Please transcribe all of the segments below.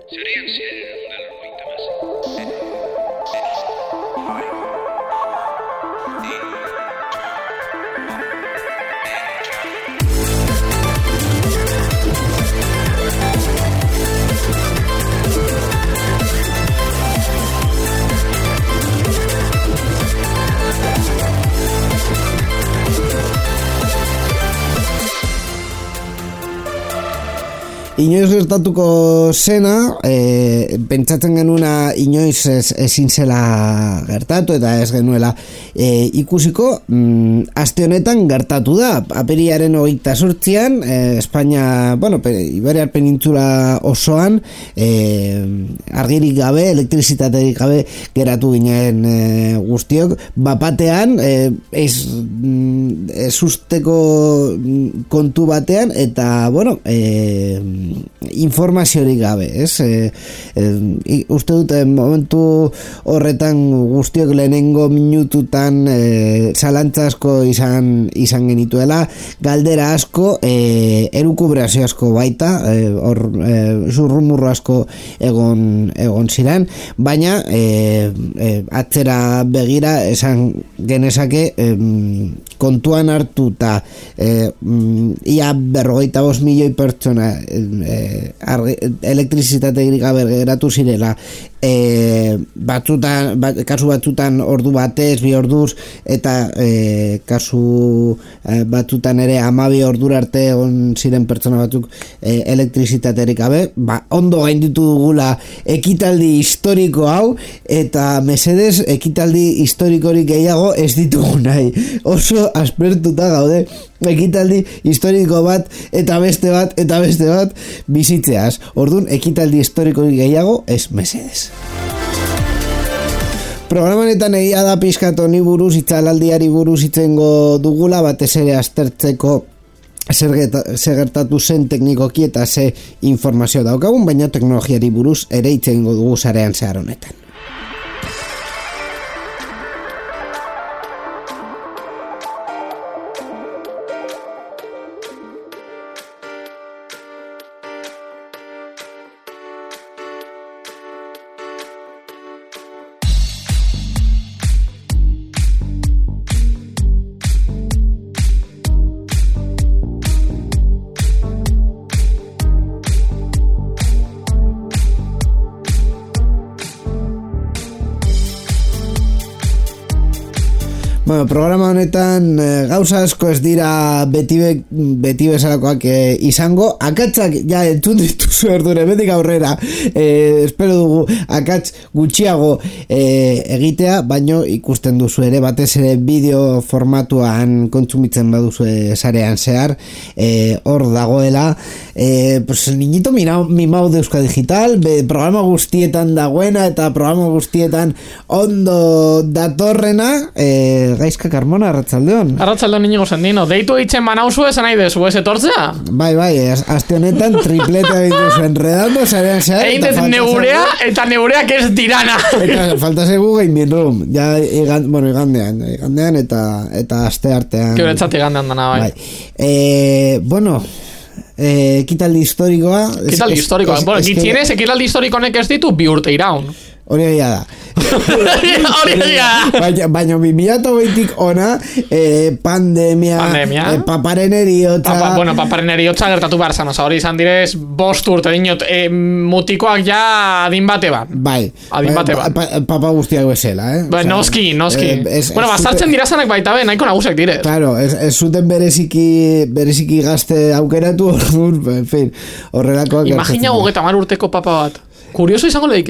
Serían 100 más. Inoiz gertatuko zena, pentsatzen genuna inoiz ezin zela gertatu eta ez genuela ikusiko, aste honetan gertatu da. Apirilaren 28an, Espainia, Iberiar penintzula osoan, argirik gabe, elektrizitaterik gabe geratu ginen guztiok, bapatean, ez usteko kontu batean, eta, informaziorik gabe, ez? Uste dute momentu horretan guztiok lehenengo minututan zalantza asko izan genituela, galdera asko, erukubrazio asko baita, zurrumurro asko egon ziren, baina atzera begira esan genezake kontuan hartuta ia 45 milioi pertsona elektrizitaterik gabe geratu zirela, kasu batzutan ordu batez, 2 orduz, eta kasu batzutan ere 12 ordura arte egon ziren pertsona batzuk elektrizitaterik gabe, ondo gainditu dugula ekitaldi historiko hau, eta mesedez ekitaldi historikorik gehiago ez ditugu nahi, oso aspertuta gaude ekitaldi historiko bat eta beste bat bizitzeaz. Orduan, ekitaldi historikorik gehiago ez mesedez. Programanetan egia da pixkat honi buruz, itzalaldiari buruz itzengo dugula, batez ere aztertzeko zer gertatu zen teknikoki eta ze informazio daukagun, baina teknologiari buruz ere itzengo dugu sarean zehar honetan. Programa honetan gauza asko ez dira beti bezalakoak izango, akatzak ja entzun dituzu erdure, betik aurrera espero dugu akatz gutxiago egitea, baino ikusten duzu ere, batez ere bideo formatuan kontsumitzen baduzu sarean zehar, hor dagoela niñito mimau de Euskal Digital, programa guztietan dagoena eta programa guztietan ondo datorrena, Gaizka Carmona, arratsaldeon. Arratsaldeon Iñigo Sendino. Deitu eitzen banauzu esan nahi dezu, ez etortzea? Bai, aste honetan tripleta dituzu enredando, sarean zehar. Egin dez neurea eta neureak ez dirana. Eta falta zegu gaming room. Ja, igandean eta aste artean. Keuretzat igandean dana, bai. Ekitaldi historikoa. Ekitaldi historikoa. Gitzienez, ekitaldi historikonek ez ditu 2 urte iraun. Hori egia da. Baina 2020tik ona pandemia. Paparen eriotza. Paparen eriotza gertatu behar zan. Hori izan direz 5 urte dinot. Mutikoak ja adin bate bat. Bai. Adin bate bat. Papa guztiak bezala, Noski. Bazartzen dirazanak baita be, nahiko nagusak direz. Claro, ez zuten bereziki gazte aukeratu, en fin, horrelakoak. Imagina 30 urteko papa bat. Kurioso izango leike.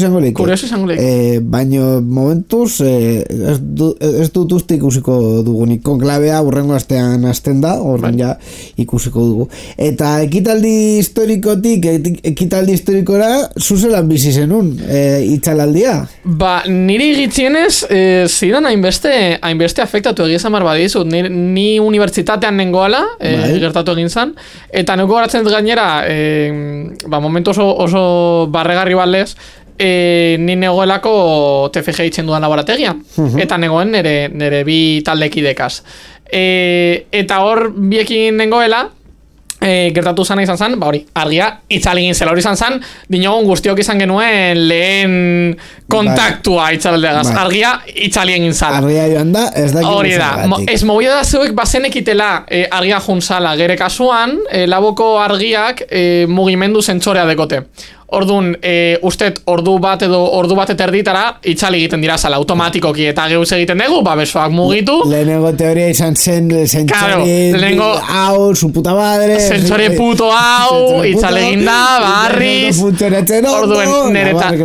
Baina momentuz ez dut uste ikusiko dugunik. Konklabea urrengo astean hasten da, horren ja ikusiko dugu. Eta ekitaldi historikotik ekitaldi historikora zuzelan bizi zenun itzalaldia? Niri gitzienez zidan hainbeste afektatu egia zamar badizut. Ni unibertsitatean nengoala gertatu egin zan, eta neko garatzen gainera momentu oso barregarri balez, ni negoelako TFG itzen dudan laborategia, eta negoen nere bi taldekidekaz. Eta hor biekin nengoela, gertatu zana izan zen, hori, argia itzalegin zela hori izan zen, dinogun guztiok izan genuen lehen kontaktua itzalegaz, argia itzalegin zala. Argia joan da, ez da hori da, ez movida da zeuek bazenekitela argia juntzala, gere kasuan, laboko argiak mugimendu zentsorea dekote. Orduan, ustet ordu bat edo ordu bat eterditara itzali egiten dira zala automatikoki eta geuz egiten dugu, besoak mugitu. Lehenengo teoria izan zen sentsori hau, su puta madre. Sentsori puto hau, itzali egin da, barriz. Orduan,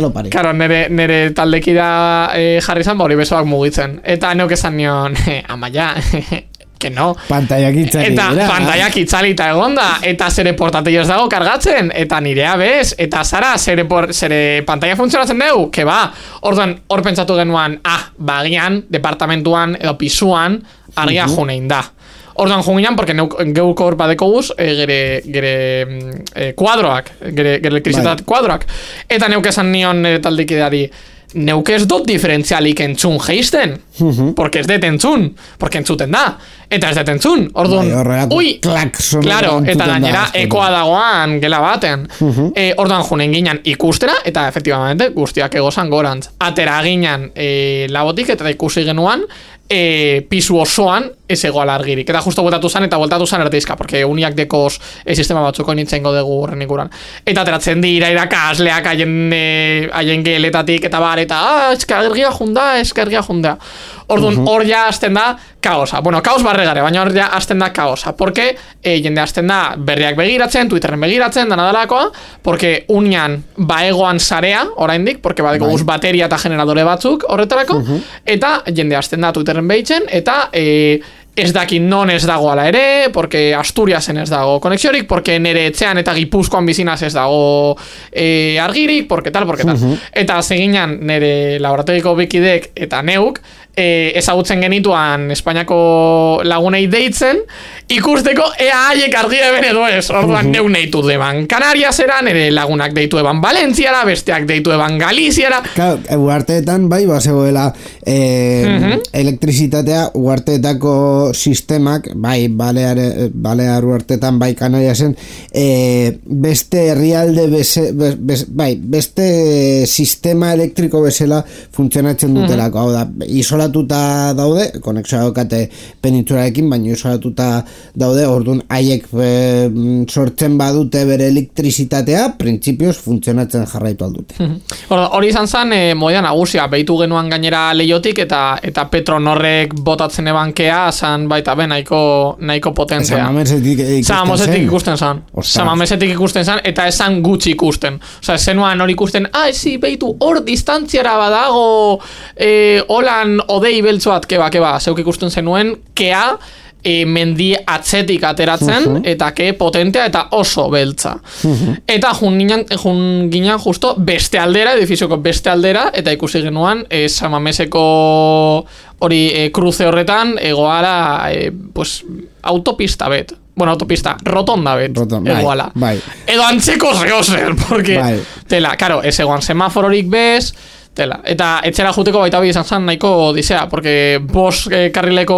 nere taldekida jarri zan, hori besoak mugitzen. Eta neok esan nion, amaia, que no. Pantaiak itzali. Eta pantaiak itzali eta egonda. Eta zere portatillo ez dago kargatzen. Eta nirea bez. Eta zara, zere pantaia funtzionatzen dugu. Que ba. Orduan, hor pentsatu genuan, bagian, departamentuan edo pisuan, argia junein da. Orduan junginan, porque geuko hor badeko guz, gere kuadroak, gere elektrizitat kuadroak. Eta neuk esan nion taldikideari, neuke ez dut diferentzialik entzun geisten, porque ez det entzun, porque entzuten da, eta ez det entzun, orduan, claro, eta gainera ekoa dagoan gela baten, orduan junen ginen ikustera, eta efectivamente guztiak egozan gorantz, atera ginen labotik, eta ikusi genuan, pisu osoan ez egoala argirik. Eta justo voltatu zan erdeizka, porque uniak dekoz sistema batzuko nintzengo dugu horren ikuran. Eta ateratzen dira irakasleak haien geletatik eta bar, eta eskergia junda. Orduan, hor ja hasten da kaosa. Bueno, kaos barregare, baina hor ja hasten da kaosa. Porque jende hasten da berriak begiratzen, Twitterren begiratzen, dana dalakoa, porque unian baegoan sarea, oraindik, porque badeko guz bateria eta generadore batzuk horretarako, eta jende hasten da Twitterren behitzen, eta ez daki non ez dagoala ere, porque Asturiasen ez dago konexiorik, porque nere etxean eta Gipuzkoan bizinaz ez dago argirik, porque tal. Eta seginan nere laborategiko bikidek eta neuk, ezagutzen genituan Espainiako lagunei deitzen, ikusteko ea haiek argia eben edo ez. Orduan neuk neitu deban Kanariasera, nere lagunak deitu eban Valentziara, besteak deitu eban Galiziara. Claro, uarteetan bai, bazegoela elektrizitatea uarteetako sistemak, bai, Balear uartetan, bai, Kanariasen, beste herrialde beste sistema elektriko bezala funtzionatzen dutelako, hau da, isolatuta daude, konexioa daukate penintzularekin, baina isolatuta daude, orduan haiek sortzen badute bere elektrizitatea, printzipioz funtzionatzen jarraitu aldute. Hori izan zen, moeda nagusia, behitu genuan gainera leiotik, eta Petronorrek botatzen ebankea, zan baita nahiko potentzia. Samamesetik ikusten zan, eta esan gutxi ikusten. Osa, zenuan hori ikusten, ezi, behitu, hor distantziara badago holan odei beltzuat, keba, zeuk ikusten zenuen, kea, mendi atzetik ateratzen, eta ke potentea eta oso beltza. Eta jun ginen justo beste aldera, edifizioko beste aldera, eta ikusi genuan Samameseko hori cruce horretan egoara autopista bet. Bueno, autopista, rotonda bet, egoala. Edo antzeko zehozer, porque, tela, karo, ez egoan semafororik bez, tela, eta etxera juteko baita bi izan zen nahiko odisea, porque 5 karrileko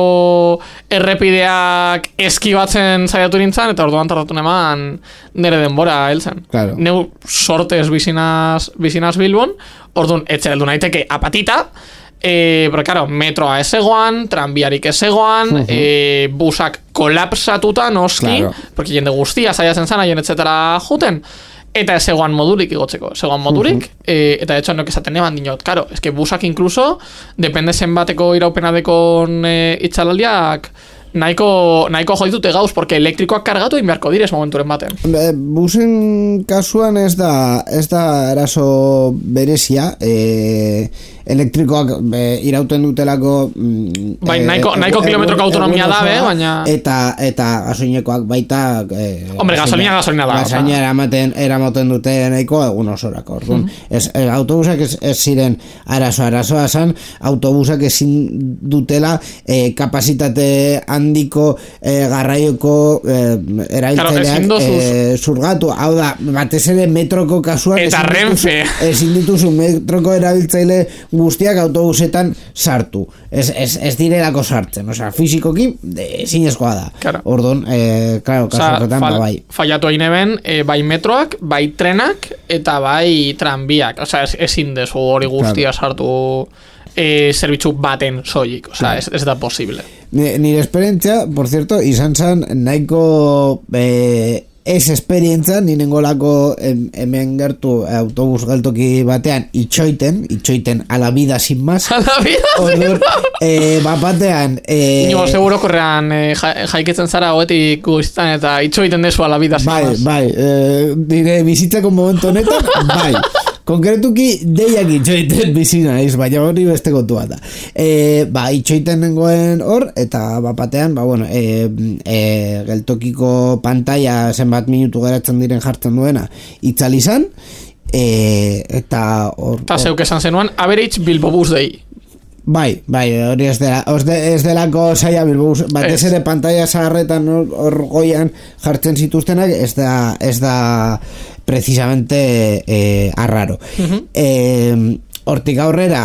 errepideak eskibatzen saiatu nintzen, eta orduan tardatu neman nire denbora heltzen. Claro. Neu sortez bizinaz Bilbon, orduan etxera heldu naiteke apatita, pero claro, metroa ez egoan, tranbiarik ez egoan, busak kolapsatuta noski, claro. Porque jende guztia saiatzen zan haien etzetara juten, eta ez egoan modurik igotzeko, eta de hecho nok esaten eban dinot, claro, es que busak incluso, depende zenbateko iraupena dekon itxalaldiak, nahiko joitute gauz, porque elektrikoak kargatu inbeharko direz momenturen baten. Busen kasuan ez da eraso berezia, elektrikoak irauten dutelako nahiko kilometroko autonomia da, baina eta gasoinekoak baita hombre, gasolina da eramaten dute nahiko egun osorako. Autobusak ez ziren arazoa zan, autobusak ezin dutela kapasitate handiko garraioko erabiltzaileak zurgatu, hau da, batez ere metroko kasuan eta Renfe ezin dituzu metroko erabiltzaile guztiak autobusetan sartu. Ez direlako sartzen, osea, fizikoki ezinezkoa da. Claro. Orduan, claro, kasu horretan, bai. Fallatu egin eben, bai metroak, bai trenak, eta bai tranbiak. Osea, ezin dezu hori guztia sartu zerbitzu baten soilik. Osea, ez da posible. Nire esperientzia, por cierto, izan zan nahiko ez esperientza, nire ngolako hemen gertu autobus geltoki batean itxoiten a la vida sin más. A la vida sin más. Bapatean Nio, seguro korrean jaiketzen zara goetik guztan eta itxoiten desu a la vida sin más. Bai, nire bizitzako momentu honetan, bai. Konkretuki deiak itxoiten bizina naiz, baina hori beste kontua da. Itxoiten nengoen hor, eta bapatean, bueno, geltokiko pantalla zenbat minutu geratzen diren jartzen duena itzali izan, eta hor... Eta zeuk esan zenuan, average Bilbo Bus Day. Bai, hori ez delako saia Bilbobus, batez ere pantalla zaharretan hor goian jartzen zituztenak, ez da precisamente arraro. Hortik aurrera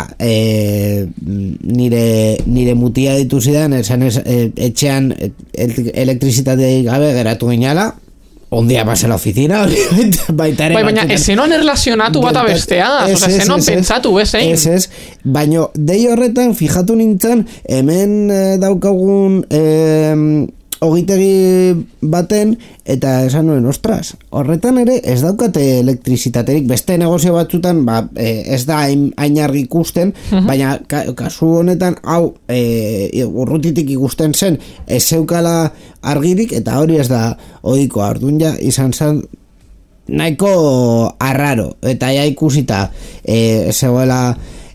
nire mutia ditu zidan, esan etxean elektrizitate gabe geratu ginala, ondia pasa la oficina, baita ere. Baina ezenoan erlazionatu bata bestea, ezenoan pentsatu bezein. Ez, baina dei horretan fijatu nintzen, hemen daukagun ogitegi baten, eta esan nuen, ostras, horretan ere ez daukate elektrizitaterik, beste negozio batzutan ez da hain argi ikusten, baina kasu honetan hau urrutitik ikusten zen ez zeukala argirik, eta hori ez da ohikoa. Orduan ja izan zen nahiko arraro, eta ja ikusita zegoela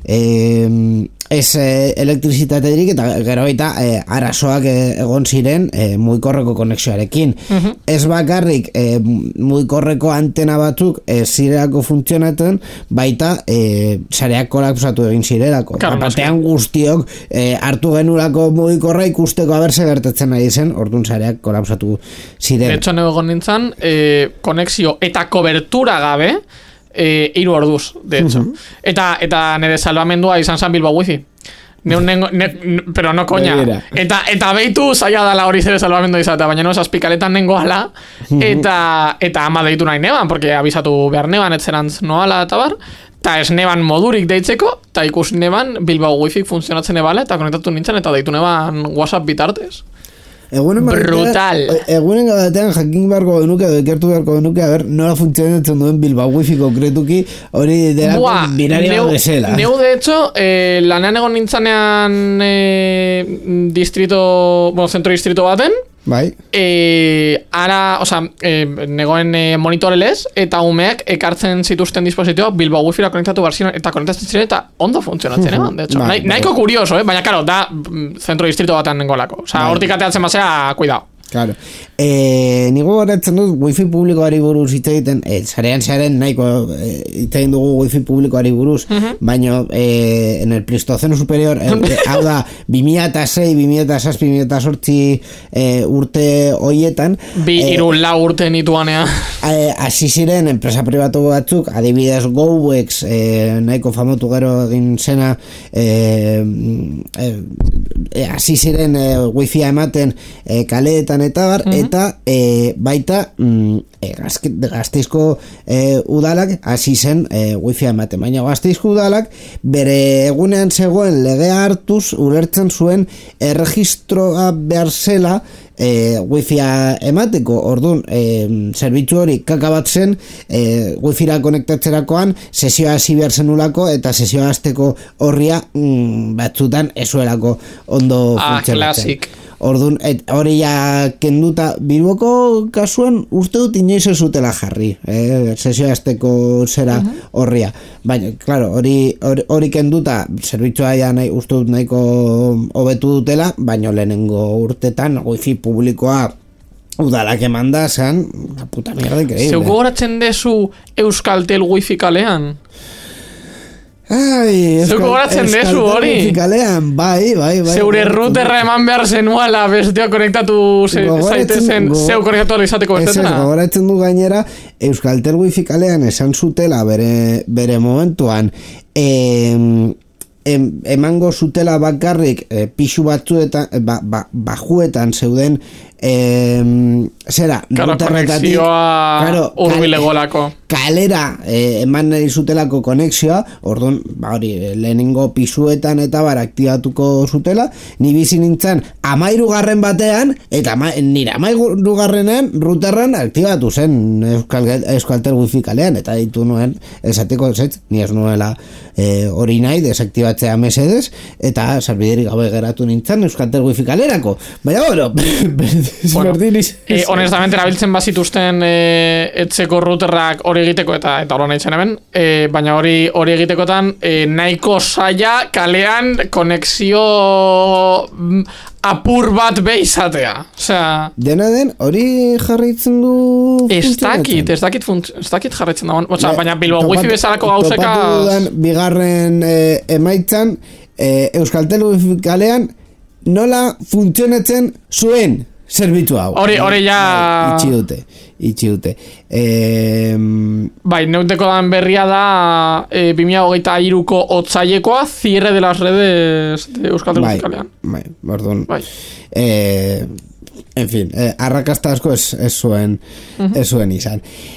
ez elektrizitaterik, eta gero baita arazoak egon ziren mugikorreko konexioarekin. Ez bakarrik mugikorreko antena batzuk zirelako funtzionatzen, baita sareak kolapsatu egin zirelako. Batean guztiok hartu genulako mugikorra ikusteko aberse gertatzen nahi zen, orduan sareak kolapsatu ziren. De hecho, egon nintzen, konexio eta kobertura gabe 3 orduz, de hecho. Eta nire salvamendua izan zan Bilbao Wifi. Pero no coña. Eta beitu zaila dala hori zere salvamendu izatea, baina no esas pikaletan nengoala, eta ama deitu nahi neban, porque abisatu behar neban, etzerantz noala eta bar, eta ez neban modurik deitzeko, eta ikus neban Bilbao Wifi funtzionatzen ebala, eta konektatu nintzen, eta deitu neban WhatsApp bitartez. Brutal. Egunen batean jakin beharko genuke edo ikertu beharko genuke a ver nola funtzionatzen duen Bilbao Wifi konkretuki hori delako binaria bezala. Neu de hecho lanean egon nintzanean zentro distrito baten. Bai. Ara, negoen monitorelez eta umeak ekartzen zituzten dispositioak Bilbao Wi-Fi konektatu bar ziren eta konektatzen ziren eta ondo funtzionatzen eban, de hecho. Nahiko kurioso, baina claro, da zentro distrito batean nengolako. Hortik ateatzen basea, cuidado. Claro. Nigo horretzen dut Wi-Fi publikoari buruz hitz egiten, sarean nahiko hitz egin dugu Wi-Fi publikoari buruz, baina en el Pleistoceno superior, hau da 2006, 2007, 2008 urte hoietan, 3-4 urte nituanea. Hasi ziren enpresa pribatu batzuk, adibidez GoWex, nahiko famotu gero egin zena, hasi ziren Wi-Fi ematen kaleetan eta bar, eta baita Gasteizko udalak hasi zen Wi-Fi ematen, baina Gasteizko udalak bere egunean zegoen legea hartuz ulertzen zuen erregistroa behar zela Wi-Fi emateko. Orduan zerbitzu hori kakabat zen Wi-Fi-ra konektatzerakoan sesioa hasi behar zenulako eta sesioa hasteko horria batzutan ezuelako ondo funtzionatzen. Orduan, hori ja kenduta Bilboko kasuan uste dut inoiz ez zutela jarri sesioa hasteko zera horria. Baina, claro, hori kenduta zerbitzua ja uste dut nahiko hobetu dutela, baina lehenengo urtetan Wi-Fi publikoa udalak emanda zan una puta mierda increíble. Zeu gogoratzen dezu Euskaltel Wi-Fi kalean? Zuko goratzen dezu hori? Bai. Zeure routerra eman behar zenuala bestia konektatu zaitezen, zeu konektatu izateko bestetena. Gogoratzen du gainera Euskaltel Wi-Fi kalean esan zutela bere momentuan emango zutela bakarrik pixu batzuetan bajuetan zeuden zera konexioa urbilegolako kalera eman nahi zutelako konexioa, orduan hori lehenengo pisuetan eta aktibatuko zutela, ni bizi nintzen 13. batean eta nire 13. ruterran aktibatu zen Euskaltel wifi kalean, eta ditu nuen esateko ni ez nuela hori nahi desaktibatzea mesedez, eta salbiderik gabe geratu nintzen Euskaltel wifi kalerako, baina honestamente erabiltzen bazituzten etzeko routerrak hori egiteko eta hori nahi zen hemen, baina hori egitekotan nahiko saia kalean konexio apur bat izatea. Osea, dena den hori jarraitzen du ez dakit jarraitzen da. Baina Bilbo wifi bezalako gauzeka bigarren emaitzan Euskaltel wifi kalean nola funtzionatzen zuen zerbitzu hau. Hori ja itxi dute. Bai, neuteko dan berria da 2023ko otsailekoa cierre de las redes de Euskaltel wifi kalean. Bai, perdón. Bai. En fin, arrakasta asko ez zuen izan.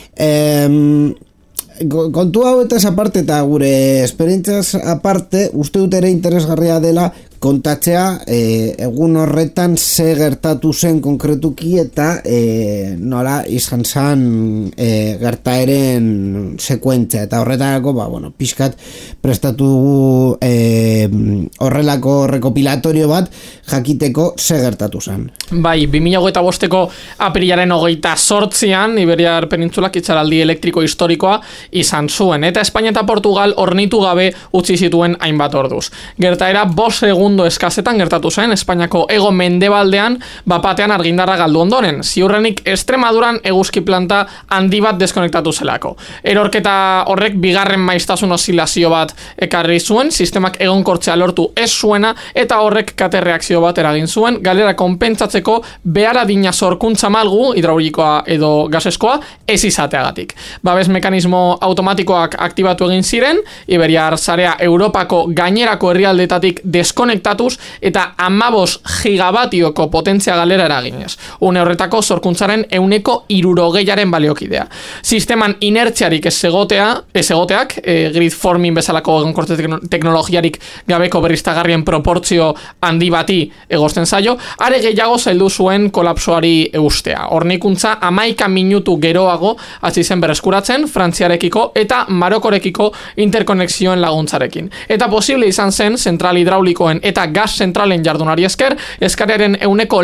Kontu hau eta aparte eta gure esperientziaz aparte, uste dut ere interesgarria dela kontatzea egun horretan ze gertatu zen konkretuki eta nola izan zen gertaeren sekuentzia, eta horretarako pixkat prestatu horrelako rekopilatorio bat jakiteko ze gertatu zen. Bai, 2025ko apirilaren 28an Iberiar Penintzulak itxaraldi elektriko historikoa izan zuen, eta Espainia eta Portugal hornitu gabe utzi zituen hainbat orduz. Gertaera 5 segundo eskazetan gertatu zen Espainiako hego mendebaldean bapatean argindarra galdu ondoren, ziurrenik Extremaduran eguzki planta handi bat deskonektatu zelako. Erorketa horrek bigarren maiztasun oszilazio bat ekarri zuen, sistemak egonkortzea lortu ez zuena, eta horrek kate reakzio bat eragin zuen, galera konpentsatzeko behar adina sorkuntza malgu, hidraulikoa edo gaseskoa, ez izateagatik. Babes mekanismo automatikoak aktibatu egin ziren, Iberiar sarea Europako gainerako herrialdetatik deskonektatuz eta 15 gigabatioko potentzia galera eraginez. Une horretako sorkuntzaren 60% baliokidea. Sisteman inertziarik ez egoteak, grid forming bezalako egonkortze teknologiarik gabeko berriztagarrien proportzio handi bati egozten zaio, are gehiago zaildu zuen kolapsoari eustea. Hornikuntza 11 minutu geroago hasi zen berreskuratzen Frantziarekiko eta Marokorekiko interkonexioen laguntzarekin. Eta posible izan zen zentral hidraulikoen eta gas zentralen jardunari esker, eskariaren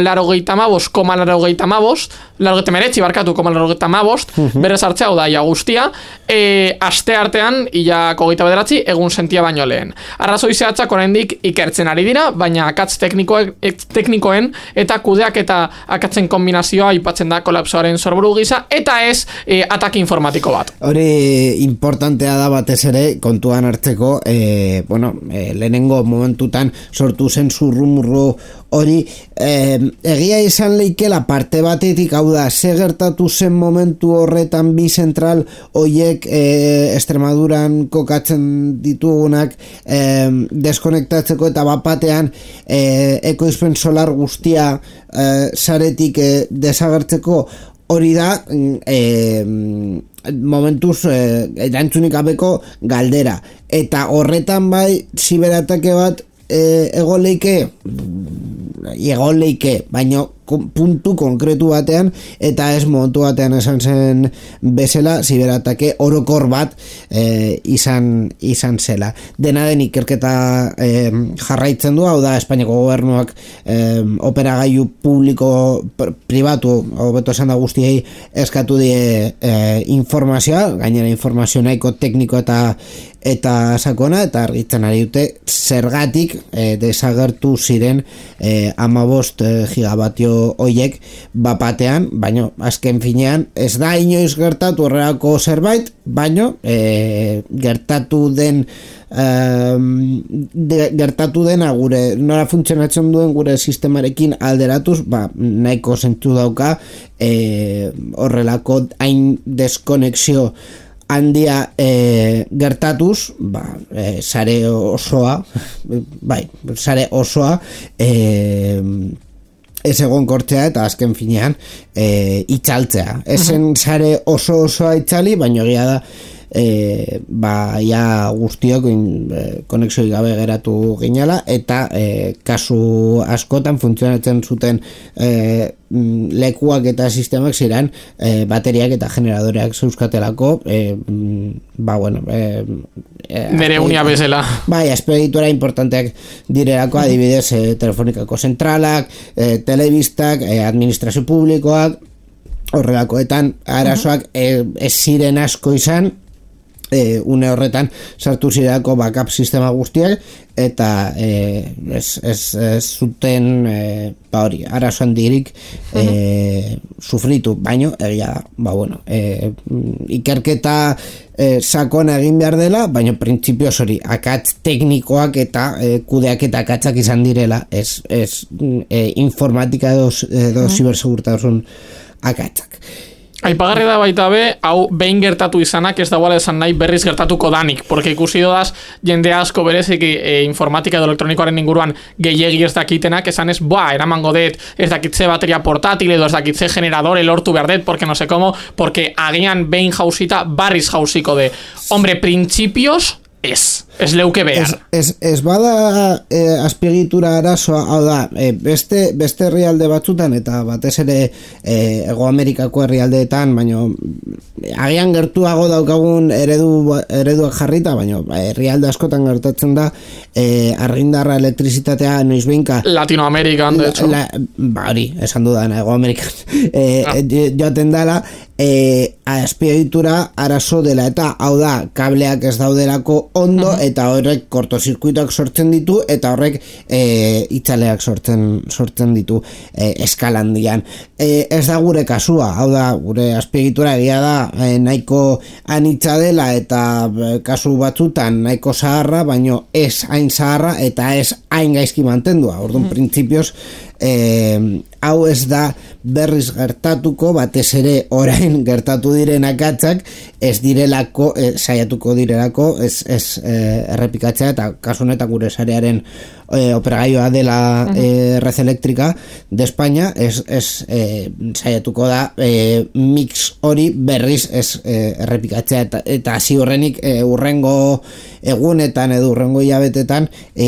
89,89 berez hartzea hau da ia guztia, aste artean ia 29 egun sentia baino lehen. Arrazoi zehatzak oraindik ikertzen ari dira, baina akatz teknikoen eta kudeak eta akatzen kombinazioa aipatzen da kolapsoaren sorburu gisa, eta ez atake informatiko bat. Hori importantea da batez ere kontuan hartzeko, lehenengo momentutan sortu zen zurrumurru hori, egia izan leikela parte batetik, hau da, ze gertatu zen momentu horretan bi zentral hoiek Extremaduran kokatzen ditugunak deskonektatzeko eta bapatean ekoizpen solar guztia saretik desagertzeko, hori da momentuz erantzunik gabeko galdera, eta horretan bai ziberatake bat egon leike, baina puntu konkretu batean eta ez momentu batean esan zen bezala ziberatake orokor bat izan zela. Dena den ikerketa jarraitzen du, hau da Espainiako gobernuak operagailu publiko pribatu, hobeto esan da guztiei eskatu die informazioa, gainera informazio nahiko tekniko eta sakona, eta argitzen ari dute zergatik desagertu ziren 15 gigabatio hoiek bapatean, baino azken finean ez da inoiz gertatu horrelako zerbait, baino gertatu dena gure nola funtzionatzen duen gure sistemarekin alderatuz, nahiko zentzu dauka horrelako hain deskonexio handia gertatuz, sare osoa, sare osoa ez egon kortzea eta azken finean itzaltzea. Ezen sare osoa itzali, baina egia da ja guztiok konexioi gabe geratu ginela eta kasu askotan funtzionatzen zuten lekuak eta sistemak ziren bateriak eta generadoreak zeuzkatelako nere unia bezala espeditura importanteak direlako, adibidez telefonikako zentralak, telebistak, administrazio publikoak, horrelakoetan arazoak ez ziren asko izan, une horretan sartu zirelako backup sistema guztiak eta ez zuten arazo handirik sufritu, baino egia da, ikerketa sakona egin behar dela, baina printzipioz hori akats teknikoak eta kudeaketa akatsak izan direla, ez informatika edo zibersegurtasun akatsak. Aipagarri da baita be, hau behin gertatu izanak ez dagoela esan nahi berriz gertatuko danik, porque ikusi dodaz jende asko bereziki informatika edo elektronikoaren inguruan gehiegi ez dakitenak esan ez, eramango det, ez dakitze bateria portátil edo ez dakitze generadore lortu behar det, porque no sé cómo, porque agian behin jausita barriz jausiko de. Hombre, principios, ez leuke behar. Ez bada azpiegitura arazoa, hau da, beste herrialde batzutan eta batez ere Hego Amerikako herrialdeetan, baino agian gertuago daukagun ereduak jarrita, baino herrialde askotan gertatzen da argindarra, elektrizitatea noizbeinka Latinoamerikan, de hecho. Hori, esan dudan, Hego Amerikan joaten dela azpiegitura arazo dela, eta hau da, kableak ez daudelako ondo, eta horrek kortozirkuitoak sortzen ditu, eta horrek itzaleak sortzen ditu eskalandian. Ez da gure kasua, hau da, gure azpiegitura egia da nahiko anitza dela, eta kasu batzutan nahiko zaharra, baino ez hain zaharra, eta ez hain gaizki mantendua. Orduan, printzipioz, hau ez da berriz gertatuko, batez ere orain gertatu diren akatsak ez direlako, saiatuko direlako ez errepikatzea, eta kasu honetan gure sarearen operagailua dela Red Eléctrica de España, ez saiatuko da mix hori berriz ez errepikatzea, eta hasi horrenik urrengo egunetan edo urrengo hilabetetan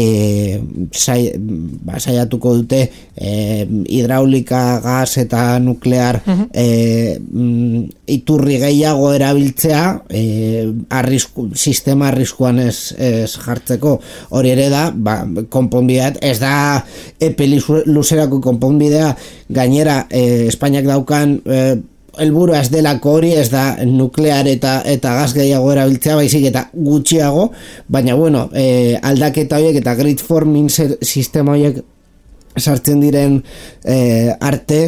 saiatuko dute hidraulika, gas eta nuklear iturri gehiago erabiltzea sistema arriskuan ez jartzeko. Hori ere da, konponbideat, ez da epe luzerako konponbidea, gainera Espainiak daukan helburua ez delako hori, ez da nuklear eta gas gehiago erabiltzea, baizik eta gutxiago, baina aldaketa horiek eta grid forming sistema horiek sartzen diren arte,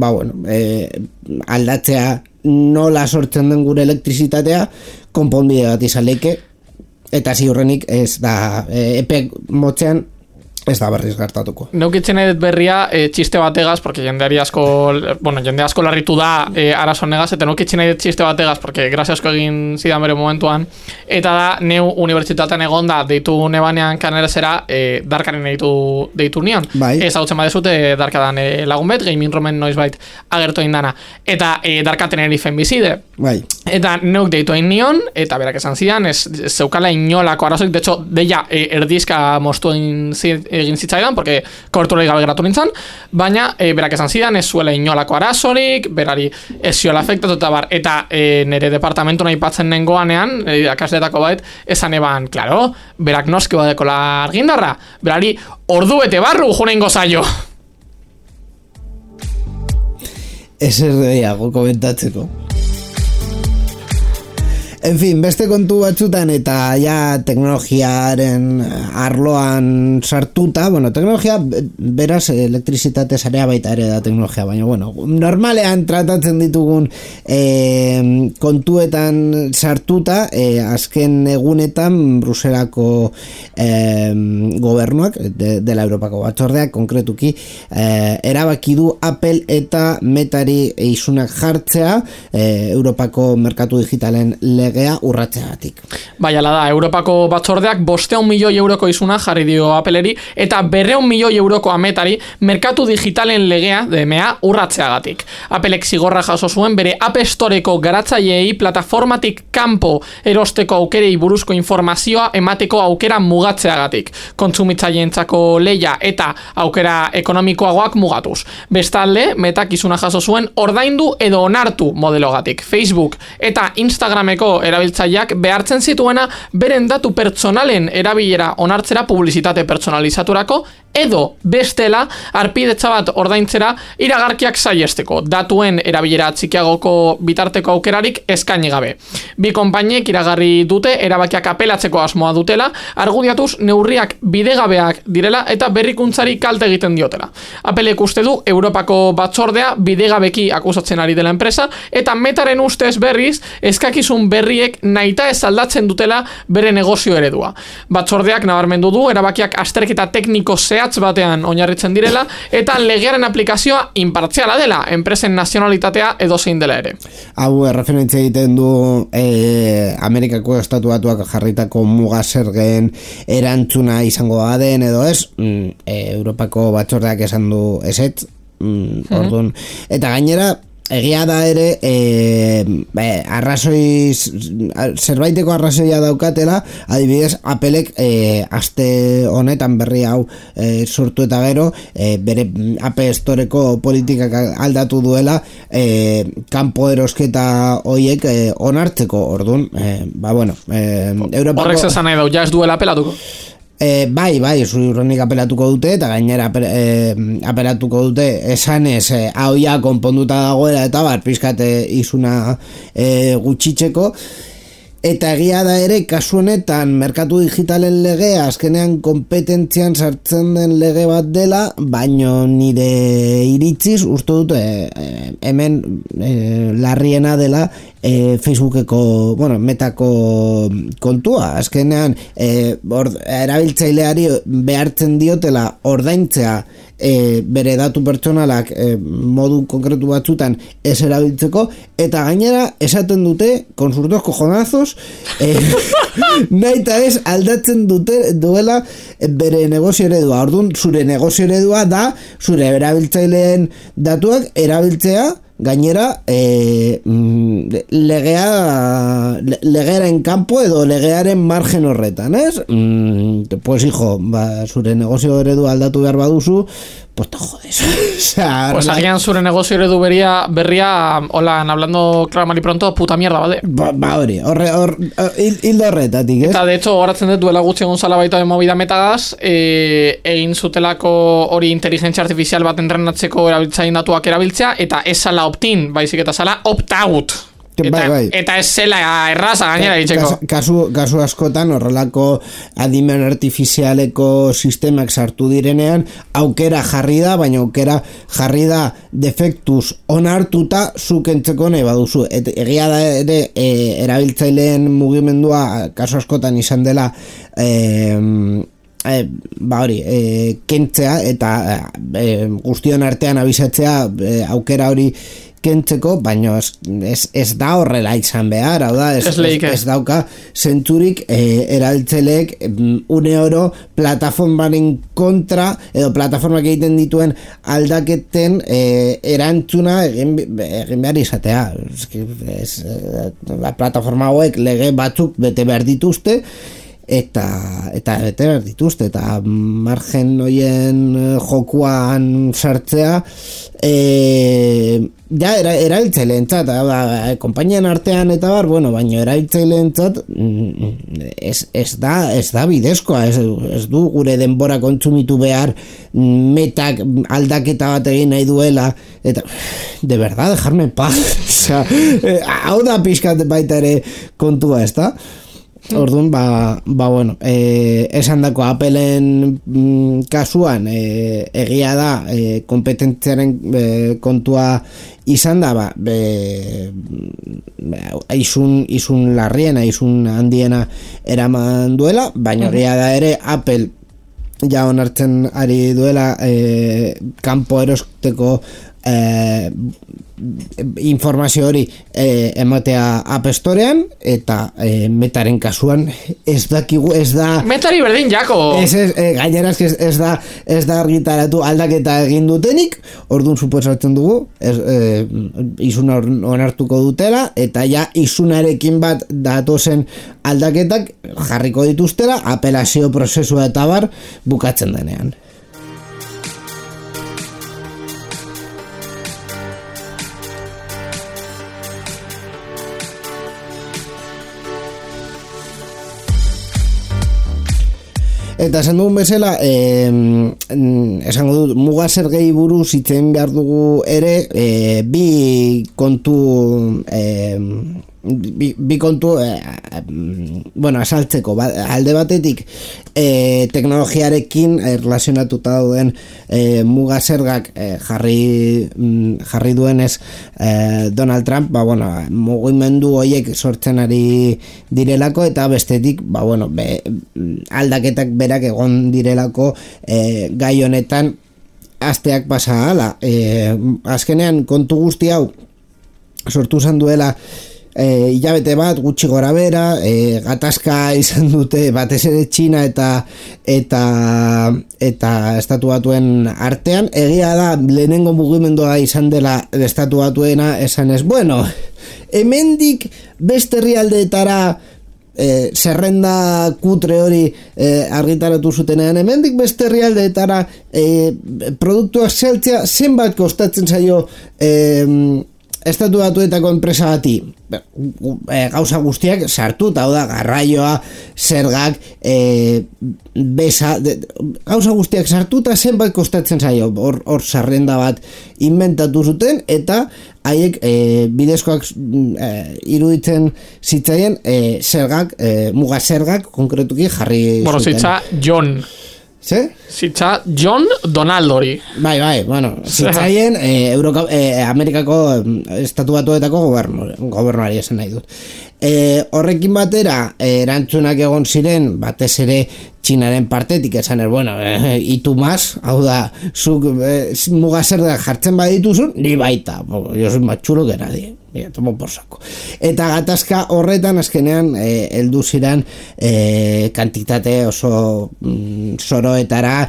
aldatzea nola sortzen den gure elektrizitatea, konponbide bat izan leike, eta ziurrenik ez da epe motzean ez da berriz gertatuko. Neukitzen edet berria txiste bategaz, porque jende asko larritu da arazo negaz, eta neukitzen edet txiste bategaz, porque grazia asko egin zidan bere momentuan, eta da, neu unibertsitatean egonda deitu nebanean kanerazera darkaren deitu nion. Ez hau txema dezute darkadan lagun bet, gaming romen noizbait agertu indana. Eta darkaten erifen bizide. Eta neuk deitu egin nion, eta berak esan zidan, ez zeukala inolako arazoik, de hecho, deia erdizka mostu egin zitzaidan, porque koberturai gabe geratu nintzen, baina berak esan zidan, ez zuela inolako arazorik, berari ez ziola afektatu eta bar, eta nire departamentu nahi patzen nengoanean, akasletako bat, esan eban, klaro, berak noski badeko la argindarra, berari ordu bete barru junen gozaio. Ez erdiago komentatzeko. En fin, beste kontu batzutan eta ja teknologiaren arloan sartuta, teknologia, beraz, elektrizitate sarea baita ere da teknologia, baina, normalean tratatzen ditugun kontuetan sartuta, azken egunetan Bruselako gobernuak, dela Europako batzordeak, konkretuki, erabaki du Apple eta Metari isunak jartzea, Europako merkatu digitalen lege legea urratzeagatik. Bai, ala da, Europako batzordeak 500 milioi euroko izuna jarri dio Appleri eta 200 milioi euroko ametari merkatu digitalen legea DMA urratzeagatik. Applek zigorra jaso zuen bere App Storeko garatzaileei plataformatik kanpo erosteko aukerei buruzko informazioa emateko aukera mugatzeagatik. Kontsumitzaileentzako leia eta aukera ekonomikoagoak mugatuz. Bestalde, Metak izuna jaso zuen ordaindu edo onartu modelogatik. Facebook eta Instagrameko erabiltzaileak behartzen zituena beren datu pertsonalen erabilera onartzera publizitate pertsonalizaturako edo bestela arpidetza bat ordaintzera iragarkiak saihesteko, datuen erabilera txikiagoko bitarteko aukerarik eskaini gabe. Bi konpainiek iragarri dute erabakiak apelatzeko asmoa dutela, argudiatuz neurriak bidegabeak direla eta berrikuntzari kalte egiten diotela. Applek uste du Europako batzordea bidegabeki akusatzen ari dela enpresa eta Metaren ustez berriz eskakizun berriek nahita ez aldatzen dutela bere negozio eredua. Batzordeak nabarmendu du erabakiak azterketa tekniko zehatz batean oinarritzen direla eta legearen aplikazioa inpartziala dela, enpresen nazionalitatea edozein dela ere. Hau referentzia egiten du Amerikako Estatu Batuak jarritako muga zergen erantzuna izango den edo ez, Europako batzordeak esan du ezetz, orduan, eta gainera egia da ere arrazoi zerbaiteko arrazoia daukatela, adibidez Applek aste honetan berri hau sortu eta gero bere App Storeko politikak aldatu duela kanpo erosketa hoiek onartzeko, orduan Europako... Horrek zezan nahi dau, ja ez duela apelatuko? Bai, zurronik apelatuko dute eta gainera apelatuko dute esanez hau ja konponduta dagoela eta pizkate izuna gutxitzeko. Eta egia da ere, kasu honetan merkatu digitalen legea azkenean kompetentzian sartzen den lege bat dela, baino nire iritziz uste dut hemen larriena dela Facebookeko, Metako kontua. Azkenean erabiltzaileari behartzen diotela ordaintzea bere datu pertsonalak modu konkretu batzutan ez erabiltzeko, eta gainera esaten dute konsurtos cojonazos nahi eta ez aldatzen duela bere negozio eredua. Orduan, zure negozio eredua da zure erabiltzaileen datuak erabiltzea gainera legearen kanpo edo legearen margen horretan, ez? Pues hijo, zure negozio eredua aldatu behar baduzu, pues te jodes. Pues agian zure negozio eredu berria, hola, hablando claro mal y pronto, puta mierda, bade? Hori, hildo horretatik, ez? Eta de hecho, horatzen dut duela gutxi egun zala baita de movida Metagaz, egin zutelako hori inteligentzia artifizial bat entrenatzeko erabiltzaien datuak erabiltzea, eta ez zala opt-in, baizik eta zala opt-out. Eta ez zela erraza gainera ditzeko. Kasu askotan horrelako adimen artifizialeko sistemak sartu direnean aukera jarri da, baina aukera jarri da defektuz onartuta zukentzeko nahi baduzu. Egia da ere erabiltzaileen mugimendua kasu askotan izan dela kentzea eta guztion artean abisatzea aukera hori kentzeko, baina ez da horrela izan behar, hau da, ez dauka zentzurik erabiltzaileek une oro plataformaren kontra edo plataformak egiten dituen aldaketen erantzuna egin behar izatea. Plataforma hauek lege batzuk bete behar dituzte eta bete behar dituzte eta margen hoien jokuan sartzea erabiltzaileentzat, konpainian artean eta baina erabiltzaileentzat ez da bidezkoa, ez du gure denbora kontsumitu behar Metak aldaketa bat egin nahi duela, eta de verdad, dejarme en paz. Hau da pixkat baita ere kontua, ez da? Orduan, esan dako Appleen kasuan egia da kompetentziaren kontua izan da izun larriena, izun handiena eraman duela, baina egia da ere Apple ja onartzen ari duela kanpo erosteko informazio hori ematea App Storean, eta Metaren kasuan ez dakigu, ez da Metari berdin jako gainera ez da argitaratu aldaketa egin dutenik, orduan suposatzen dugu izuna onartuko dutela, eta ja izunarekin bat datozen aldaketak jarriko dituztela apelazio prozesua eta bar bukatzen denean. Eta esan dugun bezala, esango dut, muga zergei buruz itzen behar dugu ere, bi kontu asaltzeko, alde batetik teknologiarekin relazionatuta dauden muga zergak jarri duenez Donald Trump, mugimendu horiek sortzen ari direlako, eta bestetik aldaketak berak egon direlako gai honetan asteak pasa hala. Azkenean kontu guzti hau sortu zen duela hilabete bat gutxi gora bera, gatazka izan dute batez ere Txina eta Estatu Batuen artean. Egia da lehenengo mugimendua izan dela Estatu Batuena esanez, hemendik beste herrialdeetara zerrenda kutre hori argitaratu zutenean, hemendik beste herrialdeetara produktuak saltzea zenbat kostatzen zaio Estatu Batuetako enpresa bati, gauza guztiak sartuta, hau da, garraioa, zergak, gauza guztiak sartuta zenbat kostatzen zaio, hor zerrenda bat inventatu zuten, eta haiek bidezkoak iruditzen zitzaien zergak, muga zergak konkretuki jarri zuten. Zitza John. ¿Sí? Zitza John Donald hori. Bai, zitzaien Amerikako Estatu Batuetako gobernuari esan nahi dut. Horrekin batera erantzunak egon ziren batez ere Txinaren partetik esan itu maz, hau da, zuk muga zergak jartzen badituzun, ni baita, yo soy más chulo que nadie. Tomo por saco. Eta gatazka horretan azkenean heldu ziren kantitate oso soroetara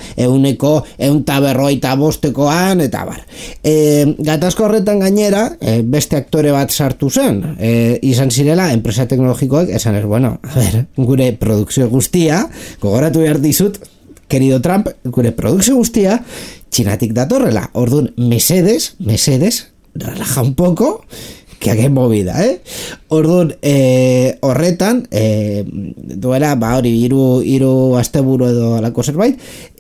150 eta bar. Gatazka horretan gainera beste aktore bat sartu zen, izan zirela enpresa teknologikoek esan gure produkzio guztia, gogoratu behar dizut, querido Trump, gure produkzio guztia Txinatik datorrela. Orduan, mesedes, relaja un poco, que hagen movida, Orduan, horretan, duela, hori, hiru asteburu edo alako zerbait,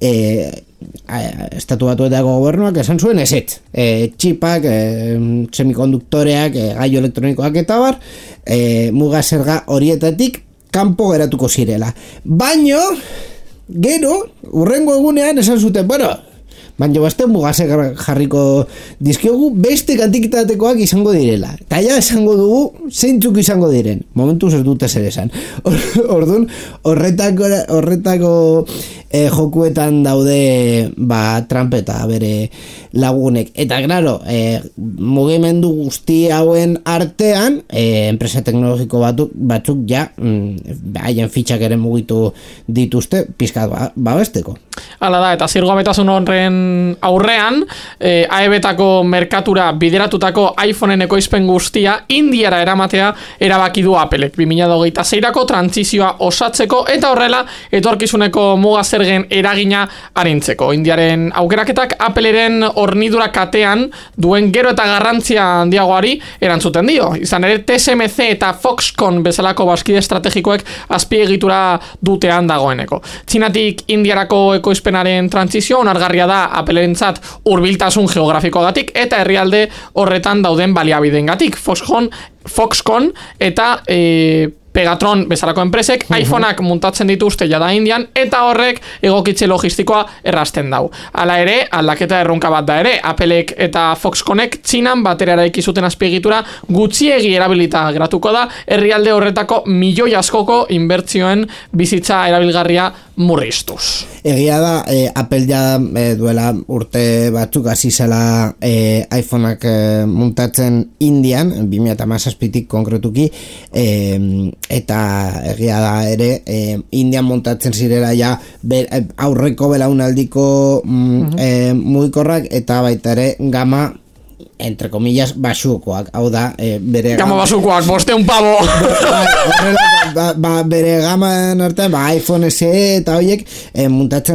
Estatu Batuetako gobernuak esan zuen ezetz. Txipak, semikonduktoreak, gailu elektronikoak eta bar, muga zerga horietatik kanpo geratuko zirela. Baino, gero, urrengo egunean esan zuten, baina beste mugase jarriko dizkiogu beste kantitatekoak izango direla. Eta ja esango dugu zeintzuk izango diren. Momentuz ez dute zer esan. Orduan, horretako jokuetan daude Trump eta bere lagunek. Eta, claro, mugimendu guzti hauen artean, enpresa teknologiko batzuk ja haien fitxak ere mugitu dituzte pizkat babesteko. Hala da, eta zirgabetasun horren aurrean, AEB-tako merkatura bideratutako iPhoneen ekoizpen guztia Indiara eramatea erabaki du Applek 2026ko trantsizioa osatzeko eta horrela etorkizuneko muga zergen eragina arintzeko. Indiaren aukeraketak Appleren hornidura katean duen gero eta garrantzia handiagoari erantzuten dio. Izan ere TSMC eta Foxconn bezalako bazkide estrategikoek azpiegitura dutean dagoeneko. Txinatik Indiarako ekoizpenaren trantsizioa onargarria da Applerentzat hurbiltasun geografikoagatik eta herrialde horretan dauden baliabideengatik. Foxconn eta Pegatron bezalako enpresek iPhoneak muntatzen dituzte jada Indian, eta horrek egokitze logistikoa errazten dau. Hala ere, aldaketa erronka bat da ere, Applek eta Foxconnek Txinan bateriara ikizuten azpiegitura gutxiegi erabilita geratuko da, herrialde horretako milioi askoko inbertzioen bizitza erabilgarria murriztuz. Egia da, Apple ja duela urte batzuk hasi zela iPhoneak muntatzen Indian, 2017tik konkretuki, eta egia da ere Indian montatzen zirela ja aurreko belaunaldiko mugikorrak eta baita ere gama entre comillas basukoak, hau da bere gama basukoak, 500 pavo bere gaman artean iPhone SE eta horiek muntatzen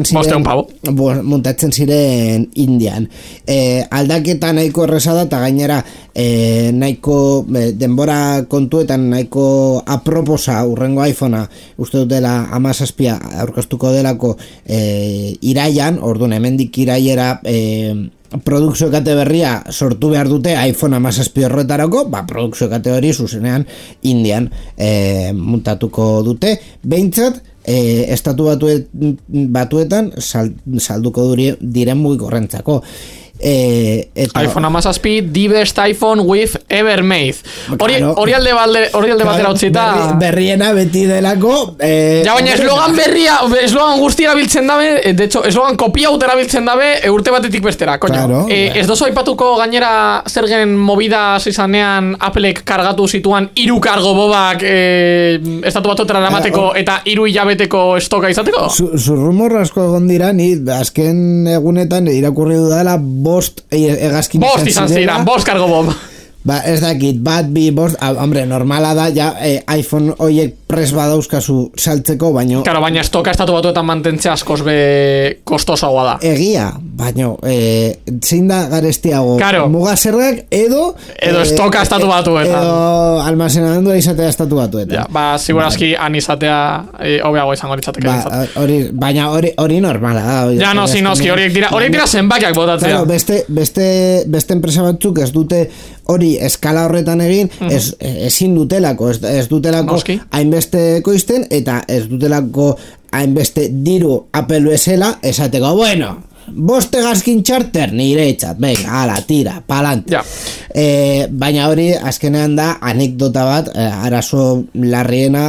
ziren Indian. Aldaketa nahiko erresa da eta gainera nahiko denbora kontuetan nahiko aproposa urrengo iPhonea uste dutela 17 aurkeztuko delako iraian, orduan hemendik iraiera produkzio kate berria sortu behar dute iPhone 17 horretarako, produkzio kate hori zuzenean Indian muntatuko dute, behintzat estatu batuetan salduko diren mugikorrentzako. iPhone 17, the best iPhone with ever made. Hori alde batera utzita berriena beti delako ja, baina eslogan guzti erabiltzen dabe, de hecho, eslogan kopia ut erabiltzen dabe urte batetik bestera, koño. Claro, ez dozu aipatuko gainera zergen movida izanean Applek kargatu zituan 3 kargo bobak estatu batuetara eramateko eta 3 hilabeteko estoka izateko? Zurrumor asko egon dira, ni azken egunetan irakurri dudala 5 egazkin izan ziren, 5 kargo bob. Ez dakit, bat, bi, bost, hombre, normala da, ja, iPhone oiek pres badauzkazu saltzeko, baino... Claro, baina estoka estatu batuetan mantentzea askoz be kostosagoa da. Egia, baino, zein da garestiago, claro. Muga zergak edo estoka estatu batuetan. Edo almazenamendua izatea estatu batuetan. Ja, segurazki han izatea hobeago izango litzateke. Baina hori normala da. Ja, noski, horiek dira zenbakiak botatzea. Claro, beste enpresa batzuk ez dute hori eskala horretan egin, ezin dutelako, ez dutelako hainbeste koizten, eta ez dutelako hainbeste diru Apple bezala, esateko, bueno, 5 egazkin charter nire etxat, venga, ala, tira, palante. Ja. Baina hori azkenean da anekdota bat, arazo larriena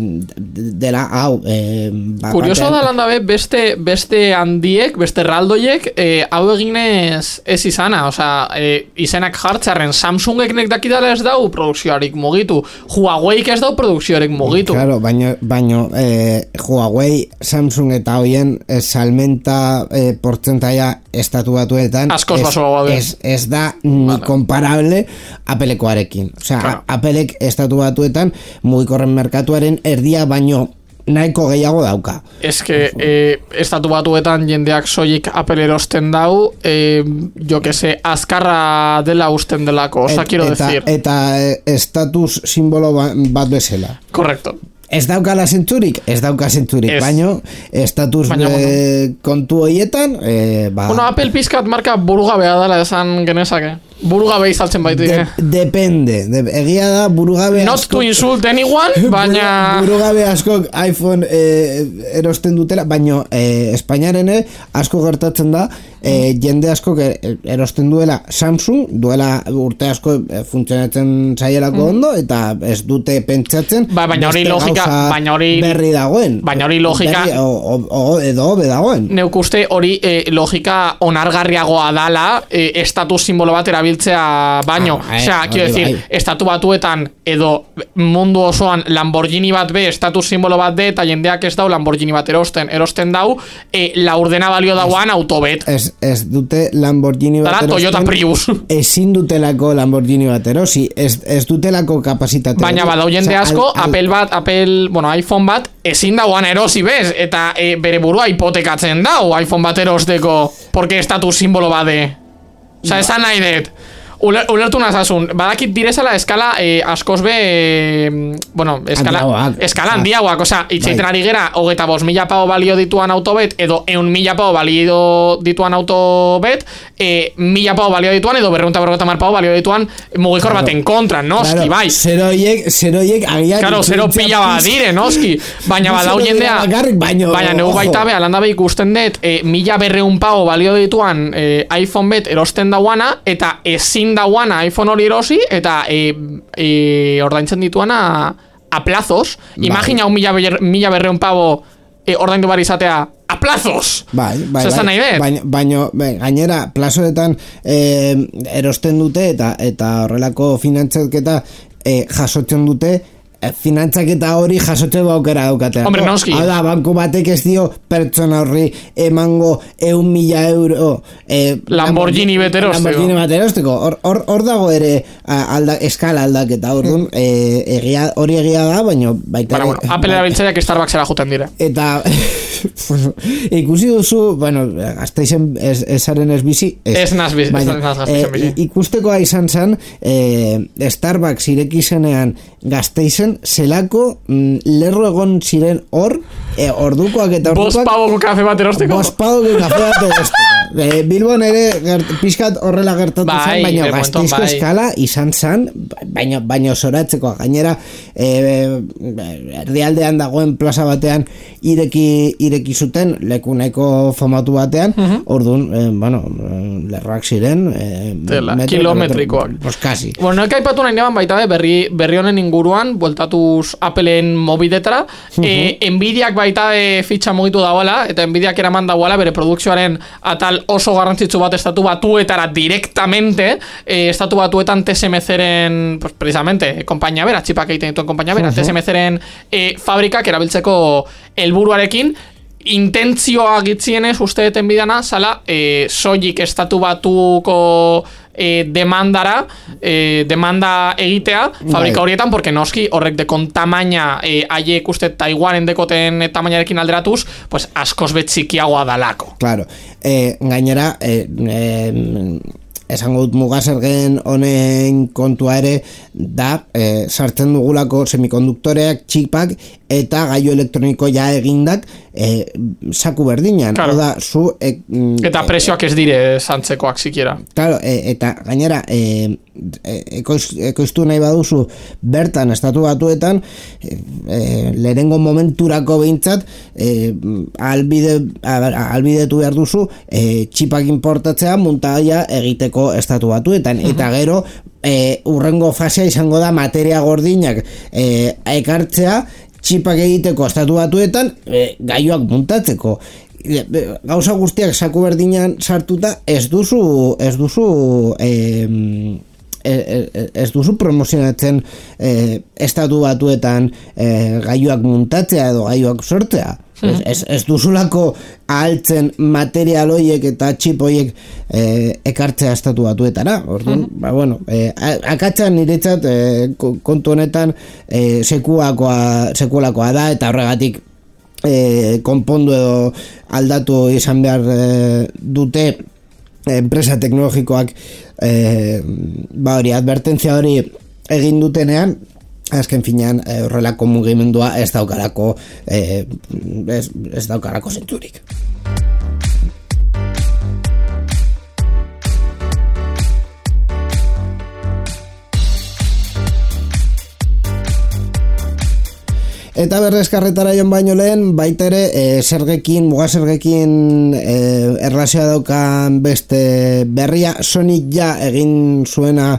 dela hau. Kurioso da lan dabe beste handiek, beste erraldoiek, hau eginez ez izana, izenak jartzarren Samsungek nek dakidala ez dau produkzioarik mugitu, Huaweiek ez dau produkzioarik mugitu. Claro, baino Huawei, Samsung eta hoien salmenta portzentaia estatu batuetan ez da ni comparable Applekoarekin. Claro. Applek estatu batuetan mugikorren merkatuaren erdia baino nahiko gehiago dauka. Ez que estatu batuetan jendeak soilik Apple erosten dau, jo que se, azkarra dela usten delako, quiero decir. Eta estatus simbolo bat bezala. Correcto. Ez daukala zentzurik, baino estatus kontu horietan Bueno, Apple pizkat marka burugabea dela esan genezake. Burugabe izaltzen baitu. Depende, egia da burugabe Not to insult anyone, baina burugabe askok iPhone erosten dutela, baino Espainiaren asko gertatzen da, jende askok erosten duela Samsung, duela urte asko funtzionatzen zaielako ondo, eta ez dute pentsatzen baina hori logika, berri dagoen, baina hori logika edo hobe dagoen. Neuk uste hori logika onargarriagoa dala estatus simbolo bat erabiltzea baino, quiero decir, estatu batuetan edo mundu osoan Lamborghini bat be, estatus simbolo bat de, eta jendeak ez dau Lamborghini bat erosten dau, laurdena balio dauan autobet. Ez dute Lamborghini bat erosten. Toyota Prius. Ezin dutelako Lamborghini bat erosi, ez dutelako kapasitate. Baina badau jende asko, iPhone bat, ezin dauan erosi bez, eta bere burua hipotekatzen dau iPhone bat erosteko, porque estatus simbolo bat de. Esan nahi dut. Ulertu nazasun, badakit direzala eskala askoz be, bueno, eskala handiagoak, osea, itxeiten ari gera, 25.000 pao balio dituan autobet, edo 100.000 pao balio dituan autobet, 1.000 pao balio dituan, edo 250 pao balio dituan mugikor baten kontra, noski, bai. Zeroiek agian... Claro, zero pila badire, noski. Baina badau jendea... Baina neu baita be, alanda be ikusten dut, 1.200 pao balio dituan iPhone bet erosten dauana, eta ezin dauana iPhone hori erosi, eta ordaintzen dituana a plazos. Imagina 1.200 pavo ordaindu bar izatea a plazos. Bai. Baina gainera plazoetan erosten dute eta horrelako finantzaketa jasotzen dute. Finantzaketa hori jasotzen aukera daukatea. Hombre, noski. Hau da, banku batek ez dio pertsona horri emango 100.000 euro Lamborghini bat erosteko. Hor dago ere eskala aldaketa. Orduan, hori egia da, baina baita... Bueno, Apple erabiltzaileak Starbucksera juten dire. Eta... ikusi duzu, bueno, Gasteizen esaren ez bizi. Ez naz Gasteizen bizi. Ikustekoa izan zen, Starbucks ireki zenean Gasteizen, zelako lerro egon ziren hor, ordukoak eta ordukoak... 5 pavoko kafe bat erosteko. 5 pavoko kafe bat erosteko. Bilbon ere pixkat horrela gertatu zen, baina Gasteizko eskala izan zen, baina zoratzeko. Gainera, erdialdean dagoen plaza batean ireki zuten, leku nahiko famatu batean, orduan, lerroak ziren... kilometrikoak. Pues kasi. Bueno, noek aipatu nahi neban baita berri honen inguruan, bueltatuz Appleen mobidetara, Nvidiak baita fitxa mugitu dagoela, eta Nvidiak eraman dagoela bere produkzioaren atal oso garrantzitsu bat estatu batuetara directamente, estatu batuetan TSMC-ren, pues precisamente, kompainia bera, txipak egiten dituen kompainia bera, TSMC-ren fabrikak erabiltzeko helburuarekin, intentzioa gitzienez uste deten bidana, zala, soilik estatu batuko demanda egitea fabrika horietan, porque noski horrek dekon tamaina haiek uste Taiwanen dekoten tamainarekin alderatuz, pues askoz betzikiagoa dalako. Claro, gainera esango dut mugasergen honen kontua ere da sartzen dugulako semikonduktoreak, txipak eta gailu elektroniko ja egindak saku berdinan. Claro. Oda, eta presioak ez dire santzekoak sikiera. Claro, eta gainera ekoiztu nahi baduzu bertan estatu batuetan lehenengo momenturako behintzat albidetu behar duzu txipak importatzea muntaia egiteko estatu batuetan, eta gero urrengo fasea izango da materia gordinak ekartzea txipak egiteko estatu batuetan gailuak muntatzeko. Gauza guztiak saku berdinan sartuta ez duzu promozionatzen estatu batuetan gailuak muntatzea edo gailuak sortzea. Ez duzulako ahaltzen material hoiek eta txip hoiek ekartzea estatu batuetara. Orduan, akatzan niretzat kontu honetan sekulakoa da, eta horregatik konpondu edo aldatu izan behar dute enpresa teknologikoak advertentzia hori egin dutenean. Azken finean horrelako mugimendua ez daukarako zentzurik. Eta berrezkarretara joan baino lehen, baita ere mugasergekin erlazioa daukan beste berria, Sony ja egin zuena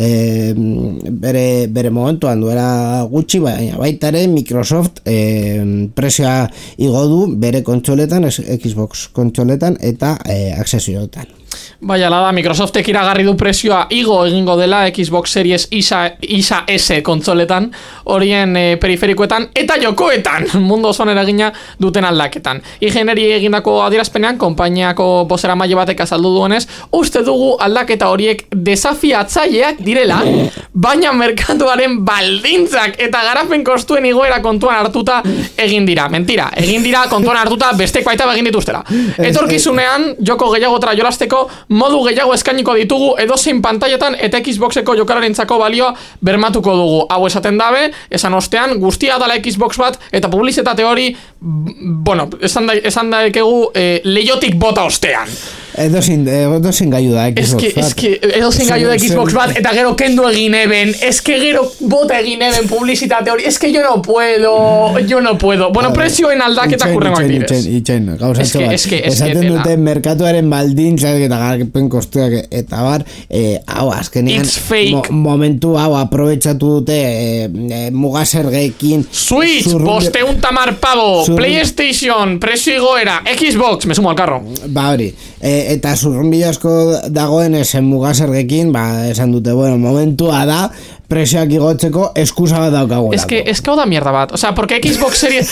bere momentuan duela gutxi, baita ere Microsoft presioa igo du bere kontsoletan, Xbox kontsoletan eta aksesioetan. Bai, ala da, Microsoftek iragarri du presioa igo egingo dela Xbox Series Isa S kontsoletan, horien periferikoetan eta jokoetan mundu osoan eragina duten aldaketan. IGNeri egindako adierazpenean, konpainiako bozeramaile batek azaldu duenez, uste dugu aldaketa horiek desafiatzaileak direla, baina merkatuaren baldintzak eta garapen kostuen igoera kontuan hartuta egin dira. Mentira, egin dira kontuan hartuta besteak baita egin dituztera. Etorkizunean, joko gehiagotra jolasteko modu gehiago eskainiko ditugu edozein pantailetan eta Xboxeko jokalarentzako balioa bermatuko dugu. Hau esaten dabe, esan ostean, guztia dala Xbox bat eta publizitate hori, bueno, esan daikegu leiotik bota ostean. Edozein gaiu da Xbox bat. Eske, edozein gaiu da Xbox bat eta gero kendu egin eben, eske gero bota egin eben publizitate hori, eske yo no puedo. Bueno, prezioen aldaketa kurrengoak direz. Itxain, gauzatxo bat. Esaten dute merkatuaren baldintzak eta garpen kostuak eta bar, hau, azkenean, momentu hau aprobetsatu dute mugasergeekin. Switch, 500 pavo, PlayStation, prezio igoera, Xbox, me sumo al carro. Ba hori, eta zurrunbilo asko dagoen esen mugasergeekin, esan dute, bueno, momentua da, presioak igotzeko eskusa bat daukagula. Es que hau da mierda bat. O sea, porque Xbox Series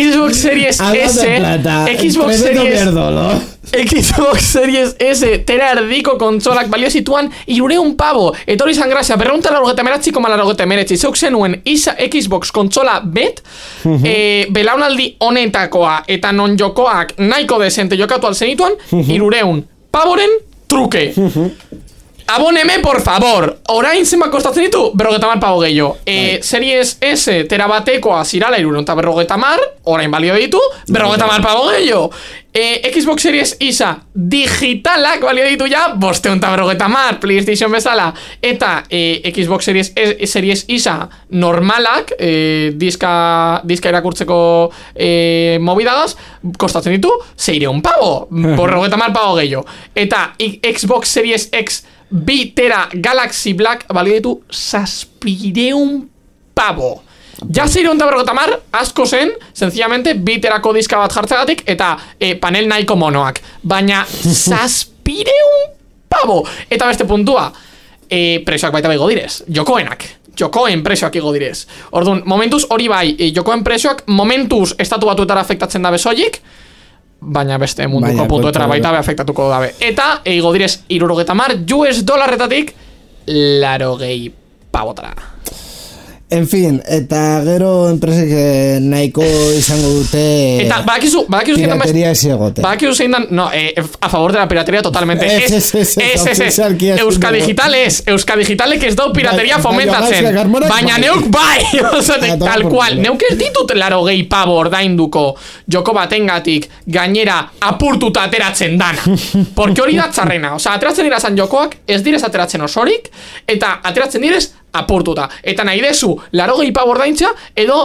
S tera erdiko kontsolak balio zituan 300 pavo. Eta hori izan grazia, 299,99. Zeuk zenuen Xbox kontsola bet, belaunaldi honetakoa eta non jokoak nahiko desente jokatu alzenituan, 300 pavoren truke. Abóneme, por favor. Orain zenbat kostatzen ditu? 50 pavo gehiago. Series S terabatekoa zirala 350, orain balio ditu 50 pavo gehiago. Xbox Series Isa digitalak balio ditu ja 550, PlayStation bezala. Eta Xbox Series Isa normalak, diska irakurtzeko movidagaz, kostatzen ditu 600 pavo, 50 pavo gehiago. Eta Xbox Series X 2 tera Galaxy Black balio ditu 600 pavo. Ja 650 asko zen, sencillamente 2 terako diska bat jartzegatik eta panel nahiko monoak. Baina 600 pavo. Eta beste puntua, presioak baita bego direz, jokoen presioak igo direz. Orduan, momentuz hori bai, jokoen presioak momentuz estatu batuetara afektatzen dabe soilik, baina beste munduko puntuetara baita be afektatuko dabe. Eta igo direz 70 US dolarretatik 80 pavotara. En fin, eta gero enpresek nahiko izango dute eta badakizu pirateria ezi egote. Badakizu zein dan, no, a favor de la pirateria totalmente. Euska Digitalek ez dau pirateria fomentatzen. Baina neuk bai, tal cual. Neuk ez ditut 80 pavo ordainduko joko batengatik gainera apurtuta ateratzen dana. Porque hori da txarrena. Osea, ateratzen dira zan jokoak, ez direz ateratzen osorik, eta ateratzen direz apurtuta. Eta nahi dezu 80 pavo ordaintza edo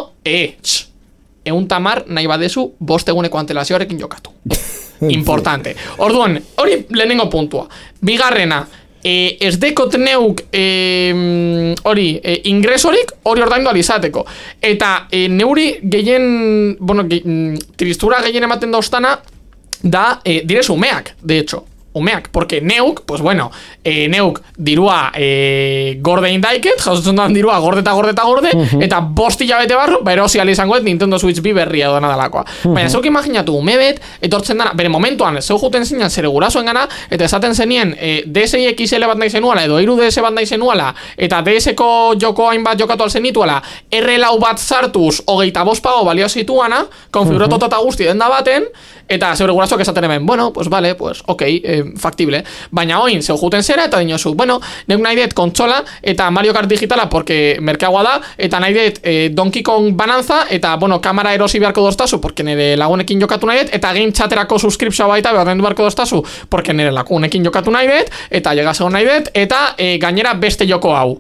euntamar nahi badezu 5 eguneko antelazioarekin jokatu. Importante. Orduan, hori lehenengo puntua. Bigarrena, ez dekot neuk hori ingresorik hori ordaindu alizateko. Eta neuri gehien, bueno, tristura gehien ematen dauztana da direz umeak, de hecho. Umeak, porque neuk, pues bueno, neuk dirua gorde indaiket, jasotzen dan dirua gorde, eta 5 hilabete barru, erosi izangoet Nintendo Switch 2 berria doana dalakoa. Baina zeuk imaginatu umebet, etortzen dana, bere momentuan, zeu juten zinan zere gurasoen gana, eta esaten zenien DSi XL bat nahi zenuala, edo 3DS bat nahi zenuala, eta DS-ko joko hainbat jokatu alzen dituala, R-lau bat zartuz, 25 pavo balio zituana, konfiguratu eta guzti den da baten, eta zeure gurasoak esaten hemen, bueno, pues vale, pues ok, factible. Baina oin, zeu juten zera, eta dinosu, bueno, neuk nahi dut kontsola, eta Mario Kart digitala, porque merkeagoa da, eta nahi dut Donkey Kong Bananza, eta, bueno, kamera erosi beharko doztazu, porque nire lagunekin jokatu nahi dut, eta Game Chatterako suskripzioa baita beharrendu beharko doztazu, porque nire lagunekin jokatu nahi dut, eta llegazego nahi dut, eta gainera beste joko hau.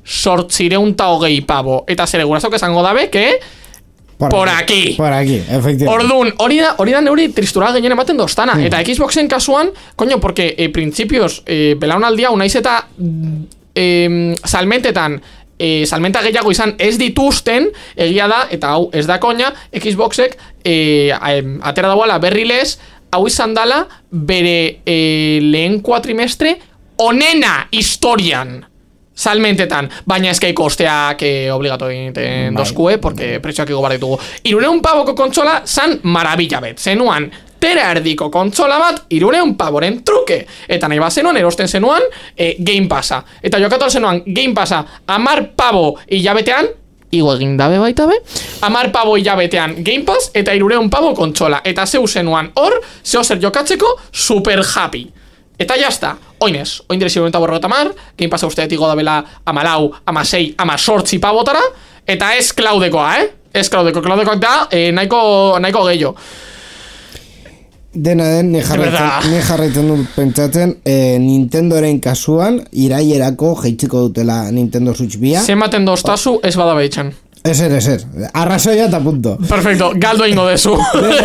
820 pavo. Eta zere gurasoak esango dabe, que Por aquí, efectivamente. Orduan, hori da neuri tristura gehien ematen doztana. Eta Xboxen kasuan, coño, porque principios belaunaldia unaiz eta salmentetan salmenta gehiago izan ez dituzten, egia da, eta hau ez da koña, Xboxek atera dagoela berrilez, hau izan dala bere lehen kuatrimestre onena historian salmentetan, baina eskai kosteak obligatu egiten dozkue, porque prezioak igo bar ditugu. 300 pavoko kontsola zan maravilla bet, zenuan tera erdiko kontsola bat 300 pavoren truke, eta nahi bat zenuan erosten zenuan Game Passa, eta jokatu zenuan Game Passa 10 pavo hilabetean, igo egin dabe baita be, 10 pavo hilabetean Game Pass, eta 300 pavo kontsola, eta zeu zenuan hor, zeo zer jokatzeko super happy. Eta jazta, oinez, oin direzio eta borro eta mar, Game Passa usteetik godabela 14, 16, 18 pabotara, eta ez Cloudekoa, Ez Cloudekoak da, nahiko gehiago. Dena den, ne jarraitzen dut pentsatzen, Nintendoren kasuan, irailerako jeitziko dutela Nintendo Switch bia. Zematen doztazu ez bada behitzen. Ezer. Arrazoia eta punto. Perfecto, galdo ingo dezu.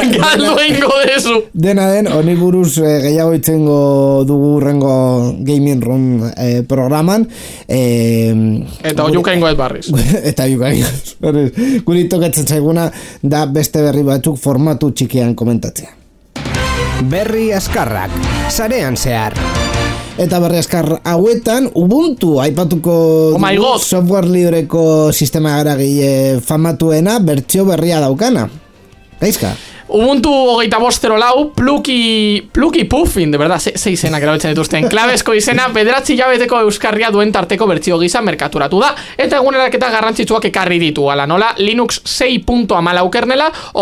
Dena den, honi buruz gehiago itzengo dugu urrengo Gaming Room programan. Eta oiuka ingo ez barriz. Eta oiuka ingo ez barriz. Guri tokatzen zaiguna da beste berri batzuk formatu txikian komentatzea. Berri askarrak, sarean zehar. Eta berri askar hauetan Ubuntu aipatuko software libreko sistema eragile famatuena bertsio berria daukana. Gaizka? Ubuntu 25.04 Pluki Puffin, de verdad, ze izenak erabiltzen dituzten. Klabezko izena, 9 hilabeteko euskarria duen tarteko bertsio gisa merkaturatu da, eta eguneraketa garrantzitsuak ekarri ditu, ala nola, Linux 6.14 kernela,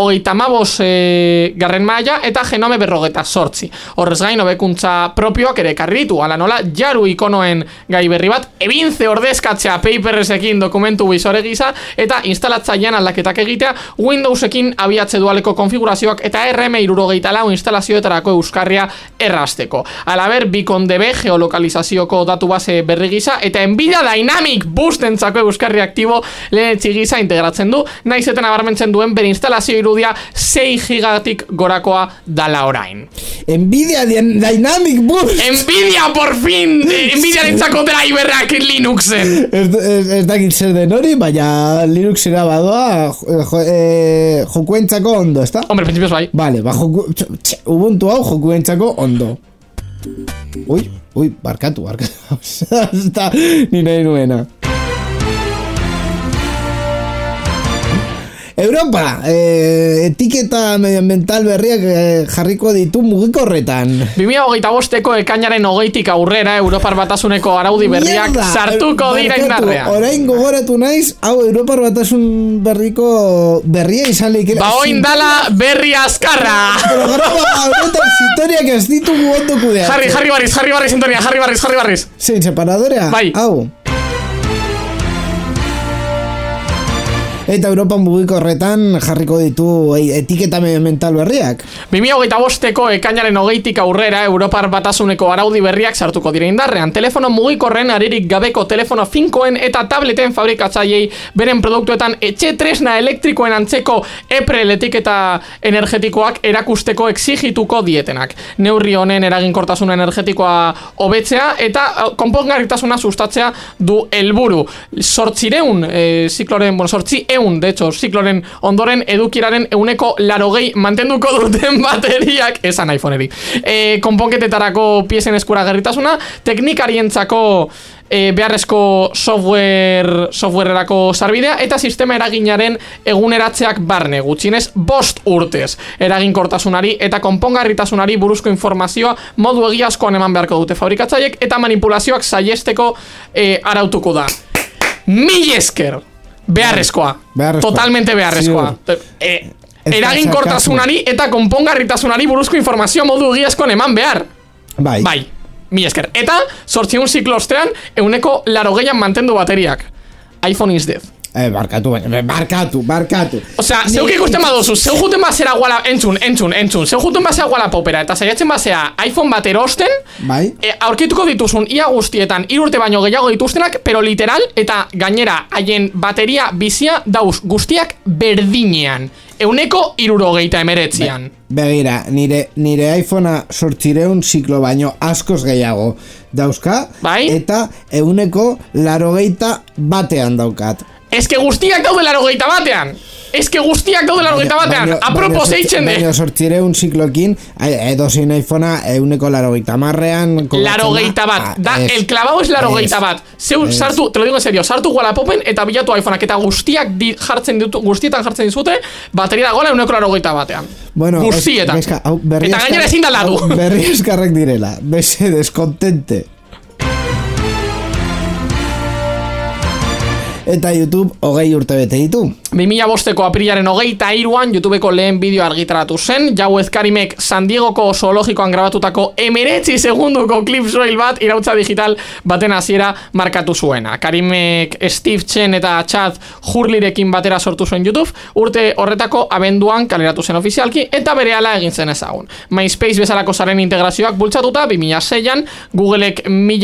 35 garren maila, eta genome 48. Horrez gain, hobekuntza propioak ere ekarri ditu, ala nola, jaru ikonoen gai berri bat, ebintze ordezkatzea paperresekin dokumentu bizore gisa, eta instalatzailean aldaketak egitea, Windowsekin abiatze dualeko konfigurazioak eta RM64 instalazioetarako euskarria errazteko. Alaber, BeaconDB geolokalizazioko datu base berri gisa eta Nvidia Dynamic Boostentzako euskarri aktibo lehenetzi gisa integratzen du, naiz eta nabarmentzen duen bere instalazio irudia 6 gigatik gorakoa dala orain. Nvidia Dynamic Boost! Nvidia, por fin! Nvidia nintzako driverrak Linuxen! Ez dakit zer den hori, baina Linuxera badoa jokuentzako ondo, ezta? Hombre, principios bai. Vale, Ubuntu hau jokuentzako ondo. Ui, barkatu. Eta ni nahi nuena. Europa, etiketa medioambiental berriak jarriko ditu mugikorretan. 2025ko ekainaren 20tik aurrera Europar Batasuneko araudi berriak sartuko dira indarrean. Orain gogoratu naiz, hau Europar Batasun berria izan leikera. Ba oin dala berri askarra. Programa sintoriak ez ditugu ondo kudeak. Jarri barriz sintonia, jarri barriz. Zein, separadorea? Bai. Hau. Eta Europa mugikorretan jarriko ditu etiketa medioambiental berriak. 2025ko ekainaren 20tik aurrera Europar Batasuneko araudi berriak sartuko dira indarrean. Telefono mugikorren aririk gabeko telefono finkoen eta tableten fabrikatzaileei beren produktuetan etxe tresna elektrikoen antzeko EPREL etiketa energetikoak erakusteko exigituko dietenak. Neurri honen eraginkortasun energetikoa hobetzea eta konpongarritasuna sustatzea du helburu. 800 de hecho, zikloren ondoren edukiraren 80% mantenduko duten bateriak, esan iPhoneri. Konponketetarako piezen eskuragarritasuna, teknikarientzako beharrezko softwarerako sarbidea eta sistema eraginaren eguneratzeak barne, gutxienez 5 urtez. Eraginkortasunari eta konpongarritasunari buruzko informazioa modu egiazkoan eman beharko dute fabrikatzaileek eta manipulazioak saihesteko arautuko da. Mil esker! Beharrezkoa. Totalmente beharrezkoa. Eraginkortasunari eta konpongarritasunari buruzko informazioa modu egiazkoan eman behar. Bai. Mil esker. Eta, 800 ziklo ostean, 80% mantendu bateriak. iPhone is dead. Barkatu. Osea, zeuk ikusten badozu, zeu juten basera guala, entzun, zeu juten basera guala popera, eta saiatzen basea iPhone bat erosten, bai. Aurkituko dituzun ia guztietan, 3 urte baino gehiago dituztenak, pero literal, eta gainera, haien bateria bizia dauz guztiak berdinean. 169an. Begira, nire iPhonea 800 ziklo baino askoz gehiago dauzka, bai? Eta 181 daukat. Eske guztiak daude 81an. Apropos eitzen de. Baina 800 ziklokin, edozein iPhonea 180an. 81. Da, el clavado es 81. Zeu sartu, te lo digo en serio, sartu Wallapopen eta bilatu iPhoneak eta guztietan jartzen dizute, bateria dagoela 181an. Bueno, guztietan. Eta gainera ezin da ladu. Berri eskarrek direla. Bese, deskontente. eta YouTube 20 urte bete ditu. 2005ko aprilaren 23an YouTubeko lehen bideo argitaratu zen, Jauez Karimek San Diegoko zoologikoan grabatutako 19 segunduko klip soil bat irautza digital baten hasiera markatu zuena. Karimek Steve Chen eta Chad Hurleyrekin batera sortu zuen YouTube, urte horretako abenduan kaleratu zen ofizialki eta berehala egin zen ezagun. MySpace bezalako zaren integrazioak bultzatuta, 2006an Googleek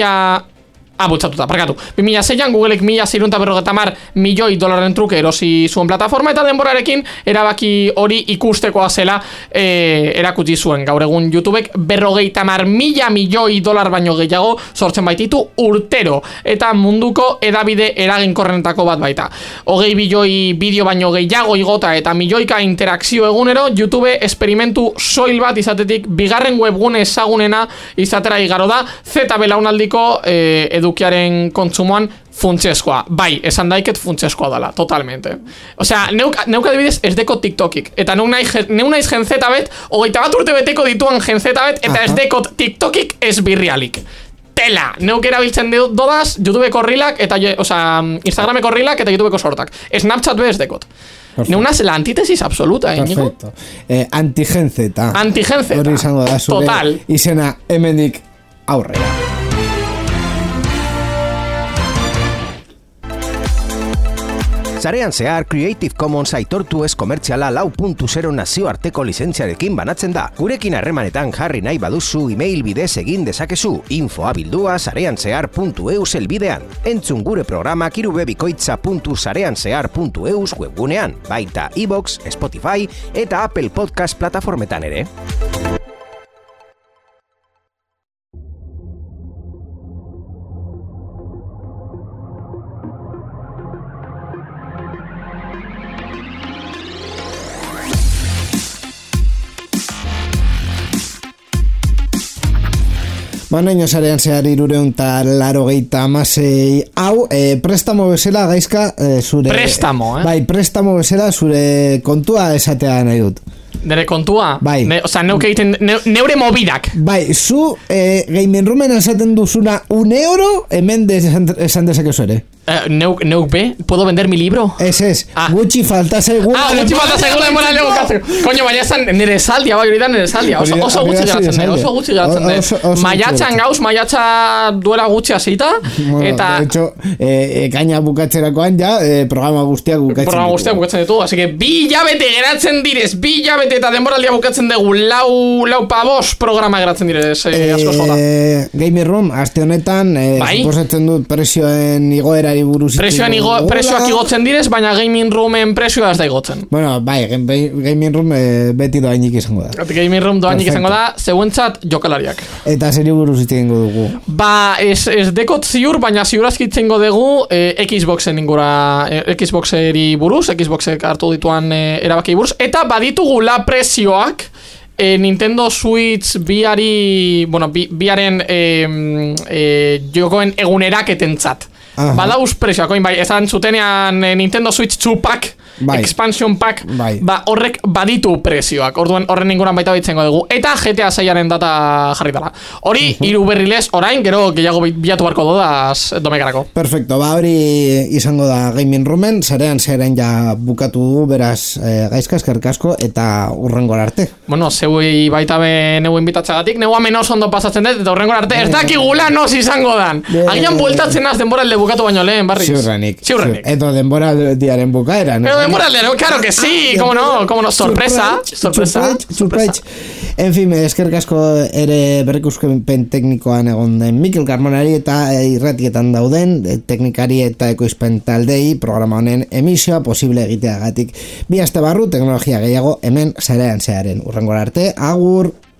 2006an Googleek $1.650 milioi truke erosi zuen plataforma eta denborarekin erabaki hori ikustekoa zela erakutsi zuen. Gaur egun YouTubek $50 milioi baino gehiago sortzen baititu urtero eta munduko edabide eraginkorrenetako bat baita. 20 milioi bideo baino gehiago igota eta milioika interakzio egunero, YouTube esperimentu soil bat izatetik bigarren webgune ezagunena izatera igaro da, Z belaunaldiko edukiaren kontsumoan funtsezkoa. Bai, esan daiket funtsezkoa dela, totalmente. Osea, neuk adibidez ez deko TikTokik. Eta neu naiz genzetabet, 21 urte beteko dituan genzetabet, eta ez dekot TikTokik ez birrialik. Tela, neuk erabiltzen dodaz YouTubeko rilak, eta, Instagrameko rilak eta YouTubeko sortak. Snapchat be ez dekot. Neunaz la antítesis absoluta, Perfecto. Antigenzeta. Antigenzeta. Hori izango da zure Total. Izena hemendik aurrera. Sarean zehar Creative Commons aitortu ez komertziala 4.0 nazioarteko lizentziarekin banatzen da. Gurekin harremanetan jarri nahi baduzu email bidez egin dezakezu, info@sareanzehar.eus helbidean. Entzun gure programak irubebikoitza.sareanzehar.eus webgunean, baita iVoox, Spotify eta Apple Podcast plataformetan ere. Naino sarean zehar 386 hau, prestamo bezala gaizka zure... Prestamo, Bai, prestamo bezala zure kontua esatea nahi dut. Nere kontua? Bai. Neuk egiten, neure mobidak. Bai, zu Gaming Roomen esaten duzuna €1, hemen esan dezakezu ere. Neuk be, ¿puedo vender mi libro? Ez, gutxi falta zaigu. Gutxi falta zaigu denbora lego katzeko. Koño, baina esan nire saldia, bai, hori da nire saldia. Oso gutxi geratzen de. Maiatxan gauz, maiatxa duela gutxi hasita. Eta... De hecho, gaina bukatzerakoan ja, programa guztiak bukatzen ditu. Así que, 2 hilabete geratzen direz, 2 hilabete eta denboraldia bukatzen dugu, lau pavos programa geratzen direz, asko zota. Gaming Room, aste honetan, suposatzen dut presioen igoera Presioak igotzen direz, baina Gaming Roomen presioa ez da igotzen. Bueno, bai, Gaming Room beti doainik izango da. Gaming Room doainik izango da, zeuentzat jokalariak. Eta zeri buruz itzengo dugu? Ba, ez dekot ziur, baina ziurazki itzengo dugu Xboxen ingura, Xboxeri buruz, Xboxek hartu dituan erabaki buruz, eta baditugula presioak Nintendo Switch biaren jokoen eguneraketentzat. Badauz presioak, bai, esan zutenean Nintendo Switch 2 pack, expansion pack, horrek baditu presioak, horren inguran baita bitzengo dugu, eta GTA 6aren data jarri dela. Hori, 3 berrilez orain, gero gehiago bilatu barko dodaz domekarako. Perfecto, ba hori izango da Gaming Roomen, sarean ja bukatu dugu, beraz gaizka eskerrik asko eta urrengor arte. Bueno, zeuei baita be neu inbitatzagatik, neu hemen oso ondo pasatzen dut, eta urrengor arte ez dakigula nos izango dan. Agian bueltatzen az denbora bukatu baino lehen, Barriz. Ziurrenik. Edo denbora diaren bukaera. Denbora diaren, claro que sí, como no, sorpresa. En fin, eskerrik asko ere berrikuspen teknikoan egon den Mikel Carmonari eta irratietan dauden teknikari eta ekoizpen taldei programa honen emisioa posible egiteagatik. 2 aste barru teknologia gehiago hemen sarean zearen. Urrengora arte, agur!